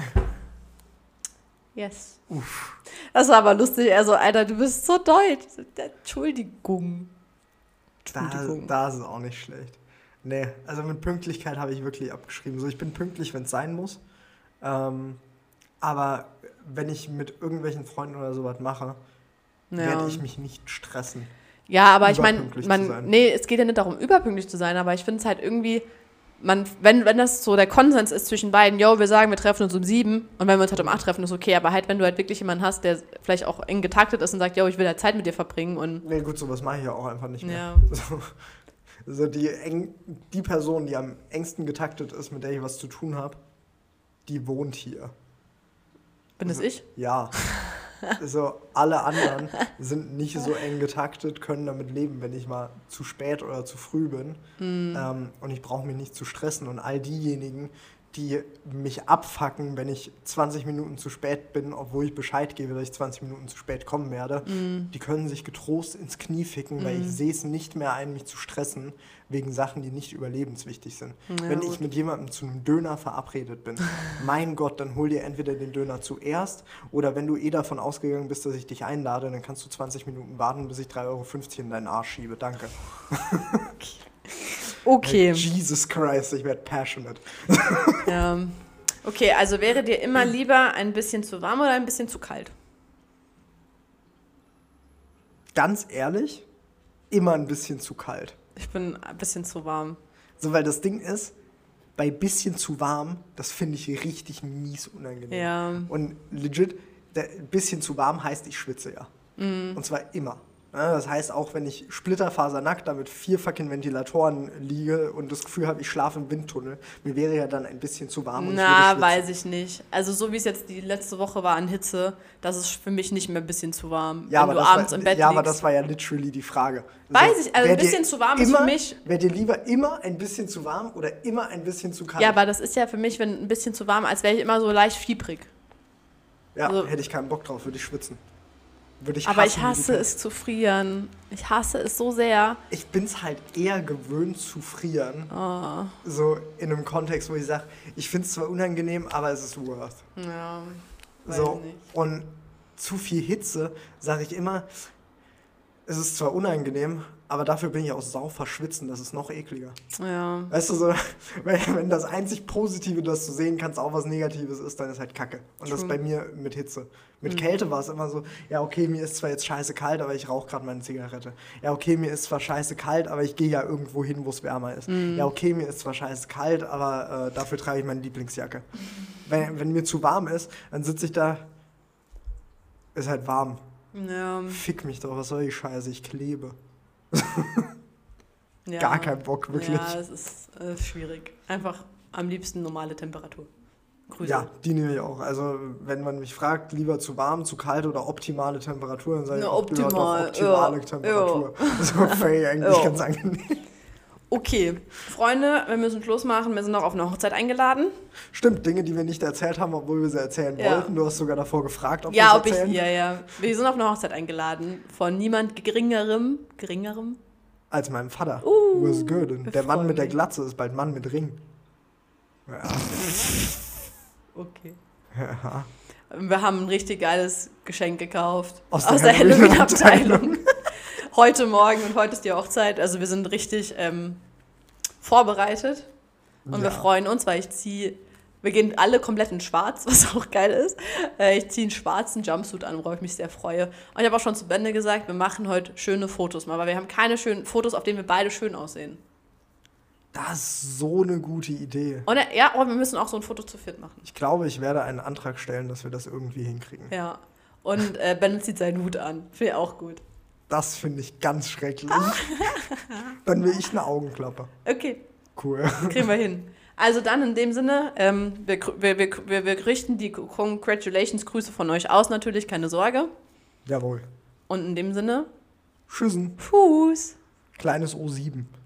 yes. Uff. Das war aber lustig. Er so, Alter, du bist so deutsch. So, Entschuldigung. Entschuldigung. Da, da ist es auch nicht schlecht. Nee, also mit Pünktlichkeit habe ich wirklich abgeschrieben. So, ich bin pünktlich, wenn es sein muss. Ähm, aber wenn ich mit irgendwelchen Freunden oder sowas mache, ja. werde ich mich nicht stressen. Ja, aber ich meine, man, nee, es geht ja nicht darum, überpünktlich zu sein, aber ich finde es halt irgendwie, man, wenn, wenn das so der Konsens ist zwischen beiden, yo, wir sagen, wir treffen uns um sieben und wenn wir uns halt um acht treffen, ist okay, aber halt, wenn du halt wirklich jemanden hast, der vielleicht auch eng getaktet ist und sagt, yo, ich will halt Zeit mit dir verbringen und... Nee, gut, sowas mache ich ja auch einfach nicht mehr. Ja. So, also die, eng, die Person, die am engsten getaktet ist, mit der ich was zu tun habe, die wohnt hier. Bin das also, ich? Ja. Also alle anderen sind nicht so eng getaktet, können damit leben, wenn ich mal zu spät oder zu früh bin. Mm. Ähm, und ich brauche mich nicht zu stressen. Und all diejenigen, die mich abfacken, wenn ich zwanzig Minuten zu spät bin, obwohl ich Bescheid gebe, dass ich zwanzig Minuten zu spät kommen werde, mm. die können sich getrost ins Knie ficken, mm. weil ich sehe es nicht mehr ein, mich zu stressen, wegen Sachen, die nicht überlebenswichtig sind. Ja, wenn gut. ich mit jemandem zu einem Döner verabredet bin, mein Gott, dann hol dir entweder den Döner zuerst oder wenn du eh davon ausgegangen bist, dass ich dich einlade, dann kannst du zwanzig Minuten warten, bis ich drei Euro fünfzig in deinen Arsch schiebe. Danke. Okay. Jesus Christ, ich werde passionate. Ja. Okay, also wäre dir immer lieber ein bisschen zu warm oder ein bisschen zu kalt? Ganz ehrlich, immer ein bisschen zu kalt. Ich bin ein bisschen zu warm. So, weil das Ding ist, bei bisschen zu warm, das finde ich richtig mies unangenehm. Ja. Und legit, ein bisschen zu warm heißt, ich schwitze ja. Mm. Und zwar immer. Ja, das heißt, auch wenn ich splitterfasernackt da mit vier fucking Ventilatoren liege und das Gefühl habe, ich schlafe im Windtunnel, mir wäre ja dann ein bisschen zu warm. Und Na, ich würde weiß ich nicht. Also so wie es jetzt die letzte Woche war an Hitze, das ist für mich nicht mehr ein bisschen zu warm, ja, wenn aber du abends war, im Bett Ja, liegst. aber das war ja literally die Frage. Weiß ich, also ein bisschen zu warm immer, ist für mich... Wäre dir lieber immer ein bisschen zu warm oder immer ein bisschen zu kalt? Ja, aber das ist ja für mich, wenn ein bisschen zu warm, als wäre ich immer so leicht fiebrig. Ja, also, hätte ich keinen Bock drauf, würde ich schwitzen. Würde ich aber hassen, ich hasse es zu frieren. Ich hasse es so sehr. Ich bin es halt eher gewöhnt zu frieren. Oh. So in einem Kontext, wo ich sage, ich finde es zwar unangenehm, aber es ist worth. Ja, weiß so, nicht. Und zu viel Hitze, sage ich immer, es ist zwar unangenehm, aber dafür bin ich auch sau verschwitzen, das ist noch ekliger. Ja. Weißt du, so, wenn das einzig Positive, das du sehen kannst, auch was Negatives ist, dann ist halt Kacke. Und True. Das ist bei mir mit Hitze. Mit mhm. Kälte war es immer so, ja okay, mir ist zwar jetzt scheiße kalt, aber ich rauche gerade meine Zigarette. Ja okay, mir ist zwar scheiße kalt, aber ich gehe ja irgendwo hin, wo es wärmer ist. Mhm. Ja okay, mir ist zwar scheiße kalt, aber äh, dafür trage ich meine Lieblingsjacke. Mhm. Wenn, wenn mir zu warm ist, dann sitze ich da, ist halt warm. Ja. Fick mich doch, was soll die Scheiße, ich klebe. Ja. Gar kein Bock, wirklich. Ja, es ist äh, schwierig. Einfach am liebsten normale Temperatur. Grüße. Ja, die nehme ich auch. Also, wenn man mich fragt, lieber zu warm, zu kalt oder optimale Temperatur, dann sage ich auch optimal, optimal, optimale ja, Temperatur. Ja. Das war Faye eigentlich ja. ganz angenehm. Okay, Freunde, wir müssen Schluss machen. Wir sind noch auf eine Hochzeit eingeladen. Stimmt, Dinge, die wir nicht erzählt haben, obwohl wir sie erzählen ja. wollten. Du hast sogar davor gefragt, ob ja, wir ob es erzählen. Ich, ja, ja. Wir sind auf eine Hochzeit eingeladen von niemand geringerem, geringerem? Als meinem Vater. Uh, Was good. Und der Mann mit der Glatze ist bald Mann mit Ring. Ja. Okay. Ja. Wir haben ein richtig geiles Geschenk gekauft. Aus, aus der, der Halloween-Abteilung. Heute Morgen und heute ist die Hochzeit. Also wir sind richtig ähm, vorbereitet. Und ja. wir freuen uns, weil ich ziehe Wir gehen alle komplett in schwarz, was auch geil ist. Äh, ich ziehe einen schwarzen Jumpsuit an, worauf ich mich sehr freue. Und ich habe auch schon zu Bende gesagt, wir machen heute schöne Fotos mal, weil wir haben keine schönen Fotos, auf denen wir beide schön aussehen. Das ist so eine gute Idee. Und äh, ja, aber wir müssen auch so ein Foto zu viert machen. Ich glaube, ich werde einen Antrag stellen, dass wir das irgendwie hinkriegen. Ja. Und äh, Ben zieht seinen Hut an. Finde ich auch gut. Das finde ich ganz schrecklich. Dann will ich eine Augenklappe. Okay. Cool. Kriegen wir hin. Also dann in dem Sinne, ähm, wir, wir, wir, wir richten die Congratulations-Grüße von euch aus natürlich, keine Sorge. Jawohl. Und in dem Sinne, Tschüssen. Fuß. Kleines O sieben.